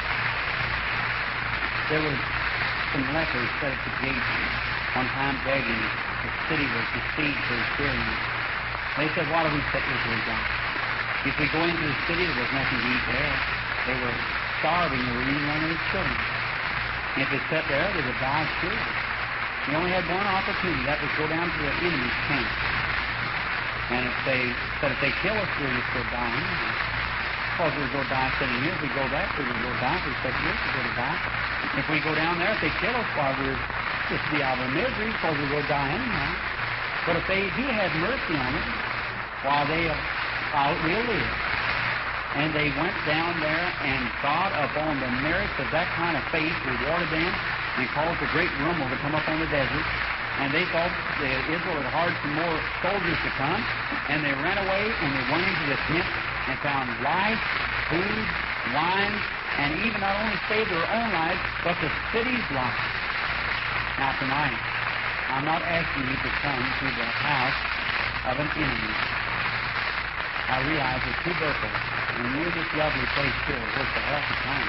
There was some lepers set at the gate one time begging. The city was besieged for the Syrians. They said, why do we sit here till we die? If we go into the city, there was nothing to eat there. They were starving. They were eating running with children. And if they sat there, they would die sure. They only had one opportunity. That was go down to the enemy's camp. And if they said, if they kill us, we'll just go die anyway. Because we'll go die sitting here. If we go back, we'll go die. If we sit here, we'll go to die. If we go down there, if they kill us while we're just be out of misery, because we'll go die anyhow. But if they do have mercy on us, while they are out, we'll live. And they went down there, and God, upon the merits of that kind of faith, rewarded them and caused a great rumble to come up on the desert. And they thought that Israel had hired some more soldiers to come, and they ran away and they went into the tent and found life, food, wine, and even not only saved their own lives, but the city's life. Now tonight, I'm not asking you to come to the house of an enemy. I realize it's tubercle, and you're this lovely place here, where it's a healthy time.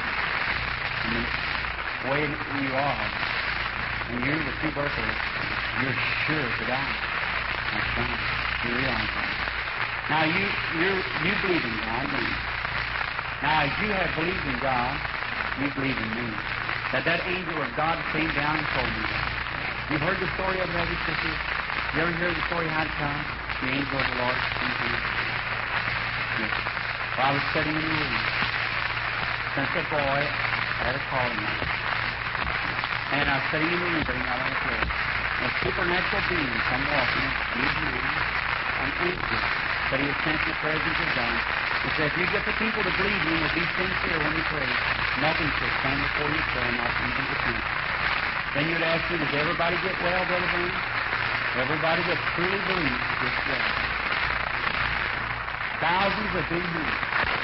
And the way you are, and you're the tubercle, you're sure to die. That's right. You realize that. Now you you you believe in God, don't you? Now as you have believed in God, you believe in me. That that angel of God came down and told me that. You've heard the story of it, have you, sister? You ever heard the story how it comes? The angel of the Lord came to me. Yes. Well, I was sitting in the room. Since a boy, I had a calling on it. And I was sitting in the room, sitting out on the floor. A supernatural being come walking, usually an angel, that he was sent in the presence of God. He said, if you get the people to believe me and be sincere when you pray, nothing shall stand before you prayer, not even the tent. Then you'd ask me, does everybody get well, Brother Ben? Everybody that truly believes gets well. Thousands have been healed.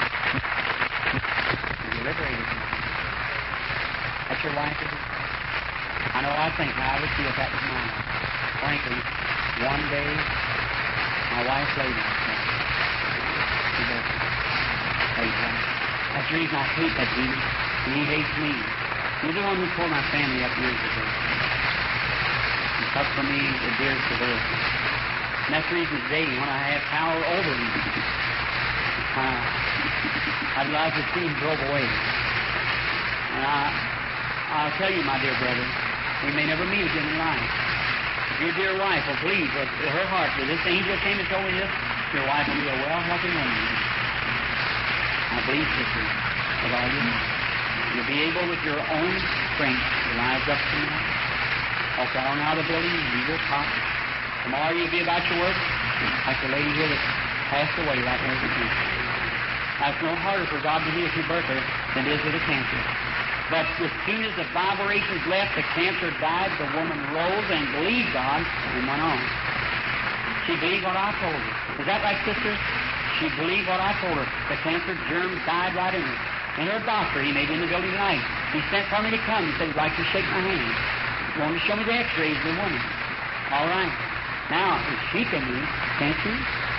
You're liberated now. That's your life, is it? I know I think how I would feel if that was mine. Frankly, one day, my wife laid on me. She does. That's the reason I hate that demon. And he hates me. He's the one who tore my family up years ago. He took from me the dearest of earth. And that's the reason today, when I have power over him, uh, I'd love to see him drove away. And I, I'll tell you, my dear brother, we may never meet again in life. If your dear wife will believe with her heart that this angel came and told me this, your wife will be a well, healthy woman. I believe, sister. with all your might. You'll be able with your own strength to rise up to me. Walk out out of the building, leave your pot. Tomorrow you'll be about your work, like the lady here that passed away right there with the cancer. Now, it's no harder for God to heal tuberculosis than it is with a cancer. But as soon as the vibrations left, the cancer died, the woman rose and believed God and went on. She believed what I told her. Is that right, sister? She believed what I told her. The cancer germs died right in her. And her doctor, he may be in the building tonight, he sent for me to come. He said he'd like to shake my hand. He wanted to show me the x-rays of the woman. All right. Now, if she can do it, can't you?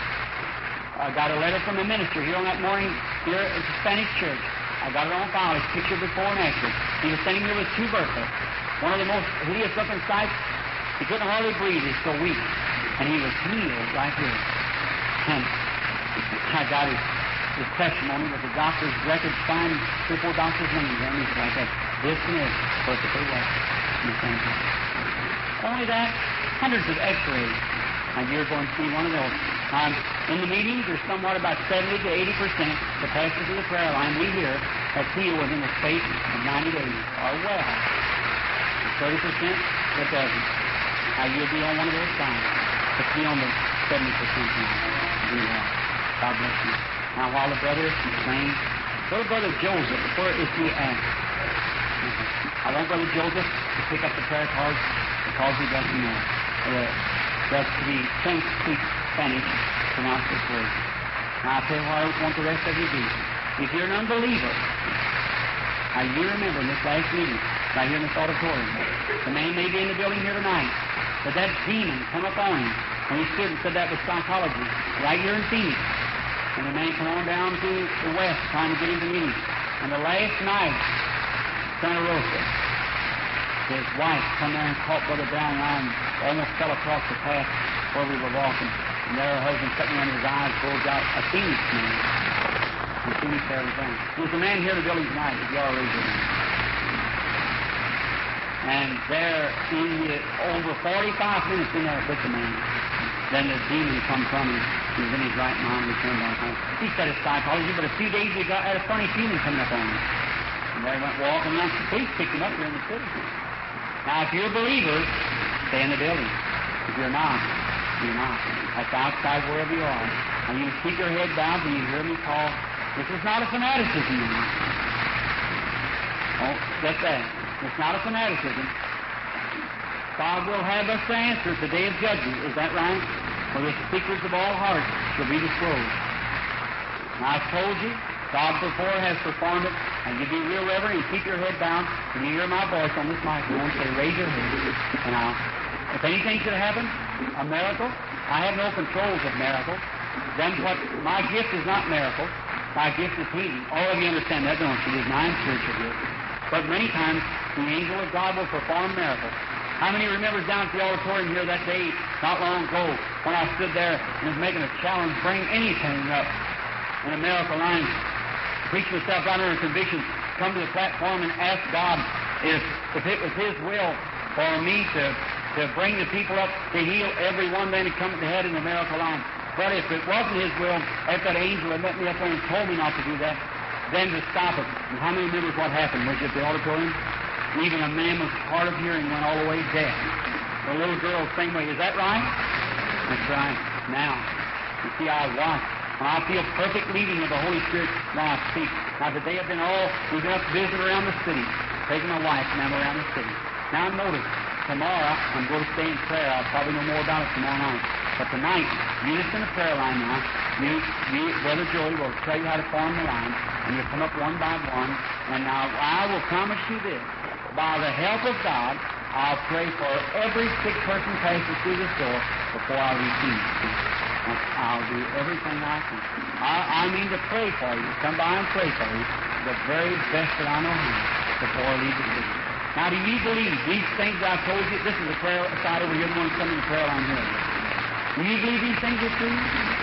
I got a letter from the minister here on that morning here at the Spanish church. I got it on file. His picture before and after. He was sitting there with tuberculosis. One of the most hideous looking sights. He couldn't hardly breathe. He's so weak. And he was healed right here. And I got his, his testimony with the doctor's record signed, three or four doctors' names on it like that. This and this. Perfectly well. In the same time. Only that, hundreds of x-rays. Now you're going to see one of those. Um, in the meetings, there's somewhat about seventy to eighty percent the pastors of the prayer line we hear that heal within the space of ninety days are well. thirty percent that doesn't. Now you'll be on one of those signs. But be on the seventy percent now. Be well. God bless you. Now while the brother is praying, go to Brother Joseph before if you ask. I want Brother Joseph to pick up the prayer cards because he doesn't know. Uh, That's to be can't speak Spanish, pronounce this word. Now I'll tell you what I want the rest of you to do. If you're an unbeliever, now you remember in this last meeting, right here in this auditorium, the man may be in the building here tonight, but that demon come upon him, and he stood and said that was psychology, right here in Phoenix. And the man come on down to the west trying to get him to meet him. And the last night, Santa Rosa, his wife come there and caught Brother Brown lying, almost fell across the path where we were walking. And there her husband sitting under his eyes, bulged out a Phoenix man. And Phoenix there was down. There's a man here in the building tonight, if you all raise your hand. And there, in the, over forty-five minutes in there with the man, then the demon come from him. He was in his right mind, returned back home. He said it's psychology, but a few days he got had a funny feeling coming up on him. And there he went walking around. The police picked him up here in the city. Now, if you're a believer, stay in the building. If you're not, you're not. That's outside wherever you are. And you keep your head down till you hear me call. This is not a fanaticism. Oh, get that. It's not a fanaticism. God will have us to answer at the day of judgment. Is that right? For the secrets of all hearts shall be disclosed. Now, I've told you, God before has performed it, and you be real reverent and keep your head down. When you hear my voice on this microphone, say, raise your head. And now, if anything should happen, a miracle, I have no controls of miracles. Then what? My gift is not miracle. My gift is healing. All of you understand that, don't you? It is my spiritual gift. But many times, the angel of God will perform miracles. How many remembers down at the auditorium here that day, not long ago, when I stood there and was making a challenge, bring anything up in a miracle line, preach myself out under conviction, come to the platform and ask God if, if it was His will for me to, to bring the people up to heal everyone then to come to the head in the miracle line. But if it wasn't His will, if that angel had met me up there and told me not to do that, then to stop it. And how many remembers what happened? Was it at the auditorium? Even a man with hard of hearing went all the way deaf. The little girl, same way. Is that right? That's right. Now, you see, I watch. And I feel perfect leading of the Holy Spirit when I speak. Now, today I've been all, we've been up visiting around the city, taking my wife and I'm around the city. Now, notice, tomorrow I'm going to stay in prayer. I'll probably know more about it tomorrow night. But tonight, you just in the prayer line now. You, you, Brother Joey will tell you how to form the line, and you'll come up one by one. And now, I will promise you this. By the help of God, I'll pray for every sick person passing through this door before I receive you. I'll do everything I can. I, I mean to pray for you. Come by and pray for you. The very best that I know how before I leave the city. Now, do you believe these things I told you? This is the prayer side over here. The one coming to the prayer line here. Do you believe these things are true?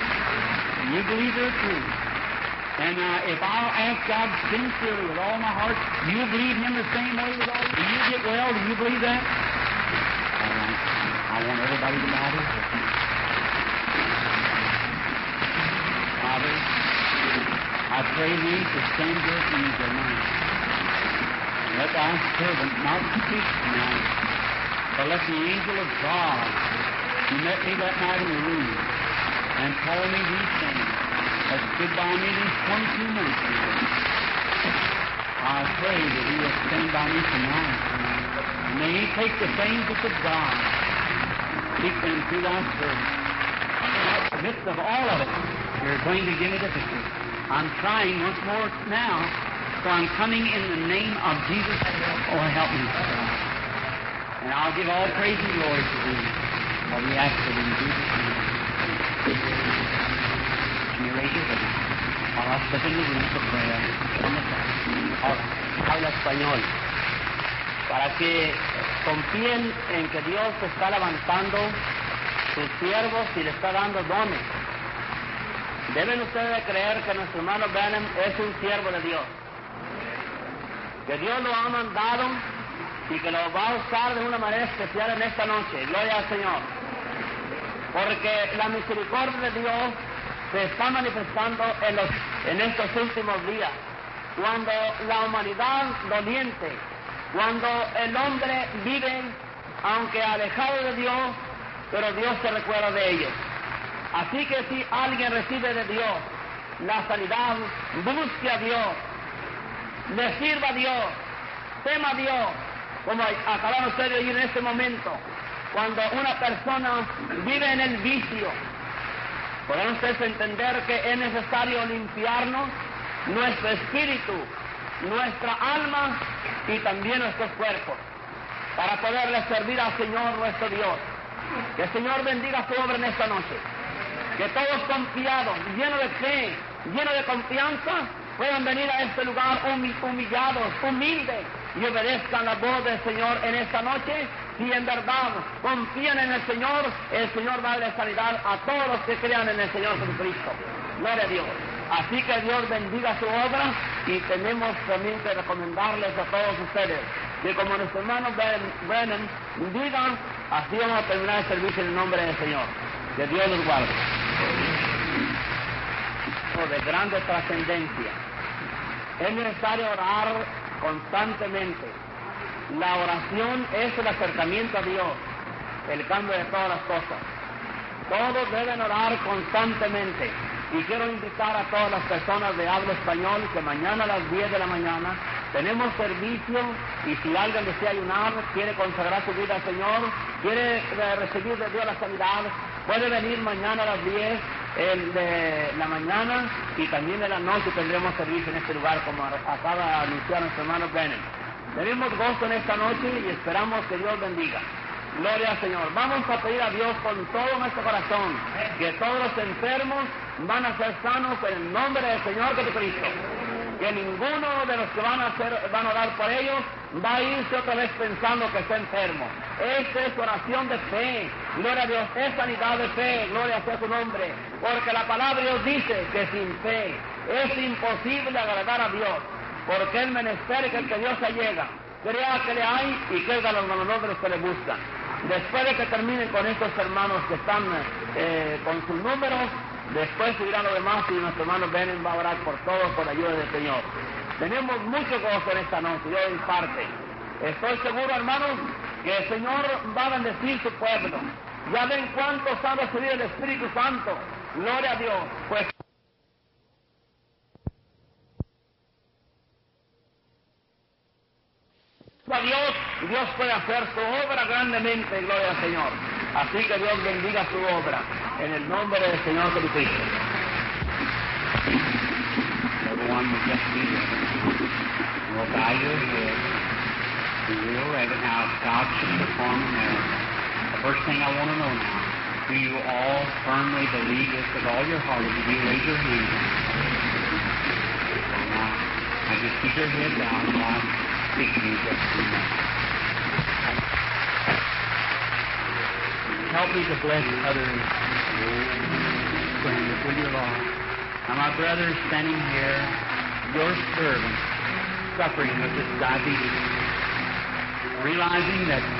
Do you believe they're true? And uh, if I'll ask God sincerely with all my heart, do you believe Him the same way with all? Do you get well? Do you believe that? All right. I want everybody to bow their heads. Father, I pray thee to send your angel now. Let thy servant not speak tonight, but let the angel of God, who met me that night in the room and told me these things, that stood by me these twenty-two months ago, I pray that he will stand by me tonight. And may he take the things of God, speak them through thy servant. In the midst of all of it, you're going to give me the victory. I'm trying once more now, so I'm coming in the name of Jesus. Oh, help me, God. And I'll give all praise and glory to thee, for we ask it in Jesus' name. Can you raise your hand? While I step in the room for prayer. Habla español. Para que confíen en que Dios está levantando sus siervos y le está dando dones. Deben ustedes creer que nuestro hermano Branham es un siervo de Dios. Que Dios lo ha mandado y que lo va a usar de una manera especial en esta noche. Gloria al Señor. Porque la misericordia de Dios se está manifestando en, los, en estos últimos días. Cuando la humanidad doliente, cuando el hombre vive, aunque alejado de Dios, pero Dios se recuerda de ellos. Así que si alguien recibe de Dios la sanidad, busque a Dios, le sirva a Dios, tema a Dios, como acabaron ustedes de oír en este momento. Cuando una persona vive en el vicio, podrán ustedes entender que es necesario limpiarnos, nuestro espíritu, nuestra alma y también nuestros cuerpos, para poderle servir al Señor nuestro Dios. Que el Señor bendiga su obra en esta noche. Que todos confiados, llenos de fe, llenos de confianza, puedan venir a este lugar humillados, humildes, y obedezcan la voz del Señor en esta noche. Si en verdad confían en el Señor, el Señor va a darle sanidad a todos los que crean en el Señor Jesucristo. Gloria a Dios. Así que Dios bendiga su obra, y tenemos también que recomendarles a todos ustedes que, como nuestro hermano Brennan diga, así vamos a terminar el servicio en el nombre del Señor. Que Dios los guarde. De grande trascendencia. Es necesario orar constantemente. La oración es el acercamiento a Dios, el cambio de todas las cosas. Todos deben orar constantemente. Y quiero invitar a todas las personas de habla español que mañana a las diez de la mañana tenemos servicio, y si alguien desea ayunar, quiere consagrar su vida al Señor, quiere recibir de Dios la sanidad, puede venir mañana a las diez el de la mañana, y también de la noche tendremos servicio en este lugar, como acaba de anunciar nuestro hermano Brennan. Tenemos gozo en esta noche y esperamos que Dios bendiga. Gloria al Señor. Vamos a pedir a Dios con todo nuestro corazón que todos los enfermos van a ser sanos en el nombre del Señor Jesucristo. Que ninguno de los que van a hacer, van a orar por ellos va a irse otra vez pensando que está enfermo. Esta es oración de fe. Gloria a Dios. Es sanidad de fe. Gloria sea su nombre. Porque la palabra de Dios dice que sin fe es imposible agradar a Dios. Porque el menester es que el que Dios se llega. Crea que le hay y que a los nombres que le buscan. Después de que terminen con estos hermanos que están eh, con sus números, después seguirán los demás, y nuestro hermano Benen va a orar por todos con la ayuda del Señor. Tenemos mucho gozo en esta noche, yo en parte. Estoy seguro, hermanos, que el Señor va a bendecir su pueblo. Ya ven cuántos han recibido el Espíritu Santo. Gloria a Dios. Pues a Dios, Dios puede hacer su obra grandemente, gloria al Señor. Así que Dios bendiga su obra en el nombre del Señor Jesucristo. Everyone will just be ready. We'll bow your head. Be real ready. Now, God should perform a miracle. The first thing I want to know now, do you all firmly believe this with all your heart? If you raise your hand. Now, now just keep your head down while I'm speaking to you just a few minutes. Help me to bless others. Will you, Lord? Now, my brother is standing here, your servant, suffering with this diabetes, realizing that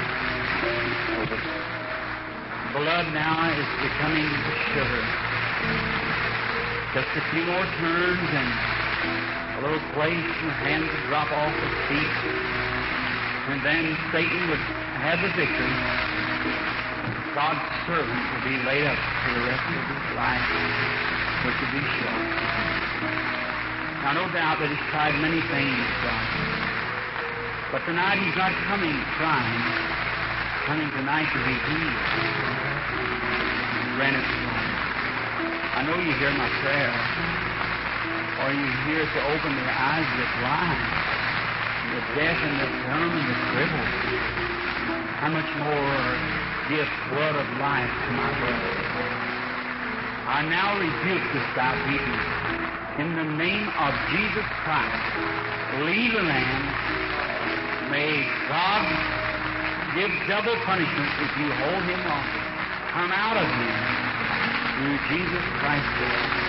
blood now is becoming sugar. Just a few more turns and A little place, and the hands would drop off his feet, and then Satan would have the victory. God's servant would be laid up for the rest of his life, which would be short. Now, no doubt that he's tried many things, God. But tonight he's not coming crying. He's coming tonight to be healed. Grant it, Lord. I know you hear my prayer. Or you hear to open the eyes of the blind, the deaf and the dumb and the crippled. How much more give blood of life to my brother. I now rebuke this diabetes. In the name of Jesus Christ, leave the man. May God give double punishment if you hold him on. Come out of him through Jesus Christ's blood.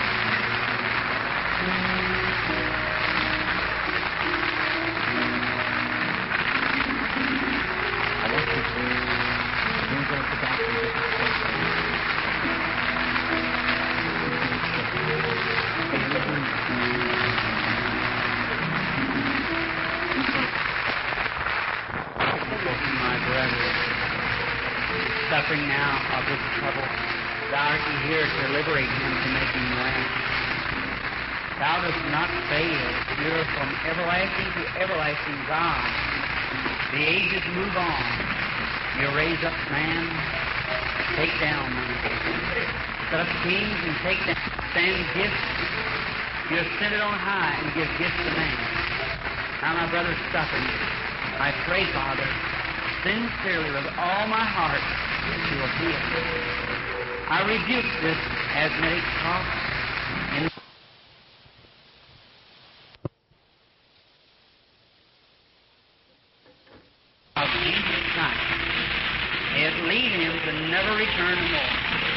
I want you to move on to the doctor and get this place. My brother, suffering now of this trouble, thou art here to liberate him, to make him well. Thou dost not fail. You're from everlasting to everlasting God. The ages move on. You raise up man, take down man. Set up kings and take down. Stand gifts. You ascend it on high and give gifts to man. Now my brother's suffering. I pray, Father, sincerely with all my heart, that you will heal. I rebuke this asthmatic cough in of Jesus Christ. It lead him to never return more.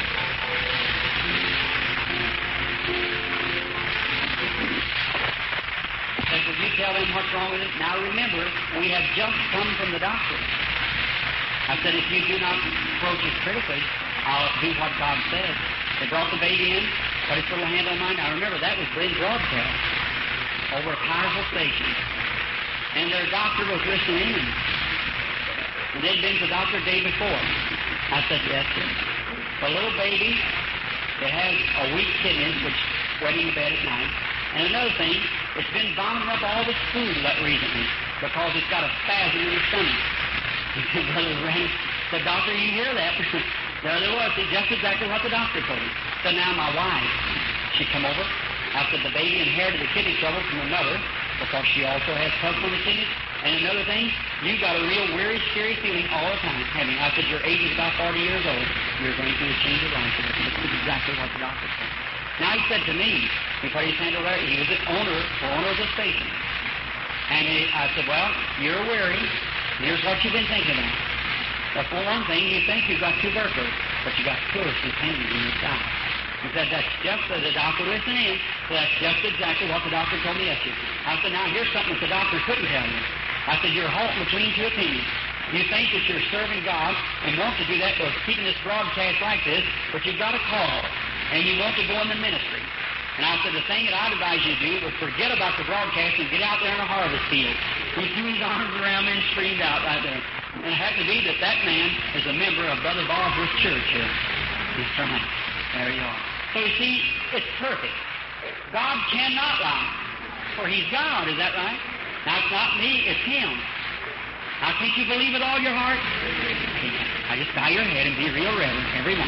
Said, would you tell him what's wrong with it? Now remember, we have just come from the doctor. I said, if you do not approach it critically, I'll do what God said. They brought the baby in, put his little hand on mine. Now remember, that was being broadcast over a powerful station. And their doctor was listening in. And they'd been to the doctor the day before. I said, yes, sir. The little baby, it has a weak kidneys, which wet in the bed at night. And another thing, it's been vomiting up all the food recently because it's got a spasm in its stomach. Brother Ray said, Doctor, you hear that? There there was. It's just exactly what the doctor told me. So now my wife, she come over. I said, the baby inherited the kidney trouble from her mother because she also has trouble with the kidneys. And another thing, you got a real weary, scary feeling all the time. Having, I said, your age is about forty years old. You're going through a change of life. This is exactly what the doctor said. Now he said to me, he put his hand over there, he was the owner, the owner of the station. And he, I said, well, you're weary. Here's what you've been thinking about. Well, for one thing, you think you've got tuberculosis, but you got pleurisy hanging in your side. He said, that's just as the doctor listened in, so that's just exactly what the doctor told me yesterday. I said, now here's something that the doctor couldn't tell you. I said, you're halting between two opinions. You think that you're serving God and want to do that by keeping this broadcast like this, but you've got a call, and you want to go in the ministry. And I said, the thing that I'd advise you to do was forget about the broadcast and get out there in a harvest field. He threw his arms around me and screamed out right there. And it happened to be that that man is a member of Brother Bosworth's church here. He's from it. There you are. So you see, it's perfect. God cannot lie, for he's God. Is that right? Now, it's not me, it's him. Now, can't you believe with all your heart? I just bow your head and be real reverent, everyone.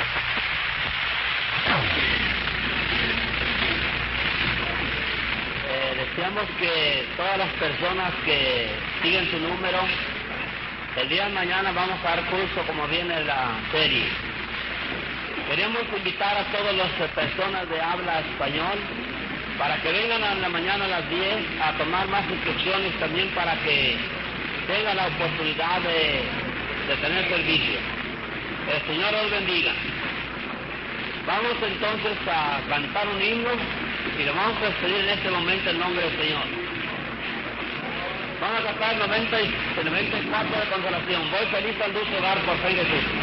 Eh, deseamos que todas las personas que siguen su número, el día de mañana vamos a dar curso como viene la serie. Queremos invitar a todas las personas de habla español para que vengan a la mañana a las diez a tomar más instrucciones también para que tengan la oportunidad de, de tener servicio. El Señor os bendiga. Vamos entonces a cantar un himno y le vamos a despedir en este momento el nombre del Señor. Vamos a cantar noventa y cuatro de consolación. Voy feliz al dulce hogar por fe de Jesús.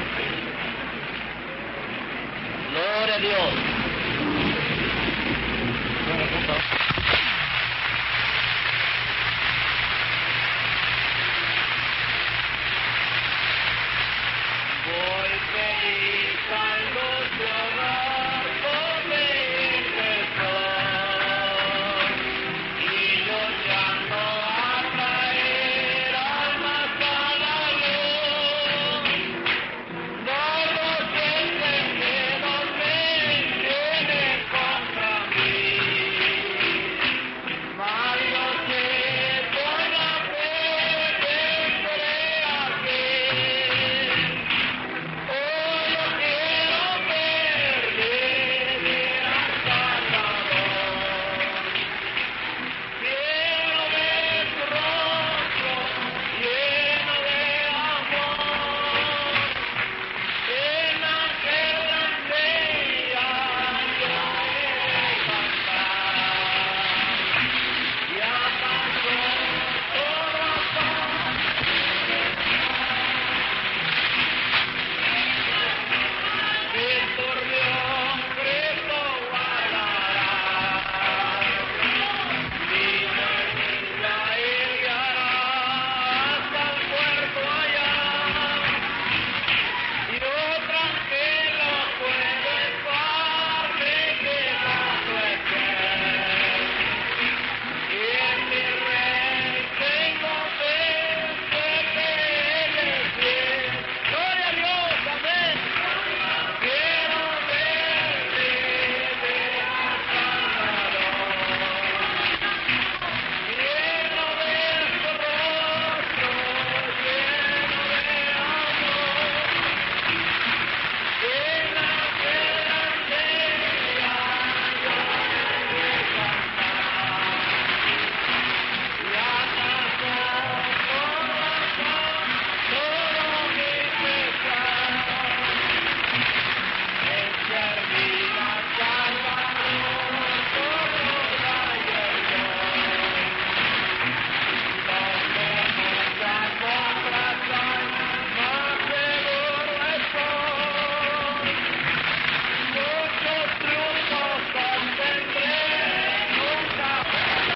Gloria a Dios. Amen.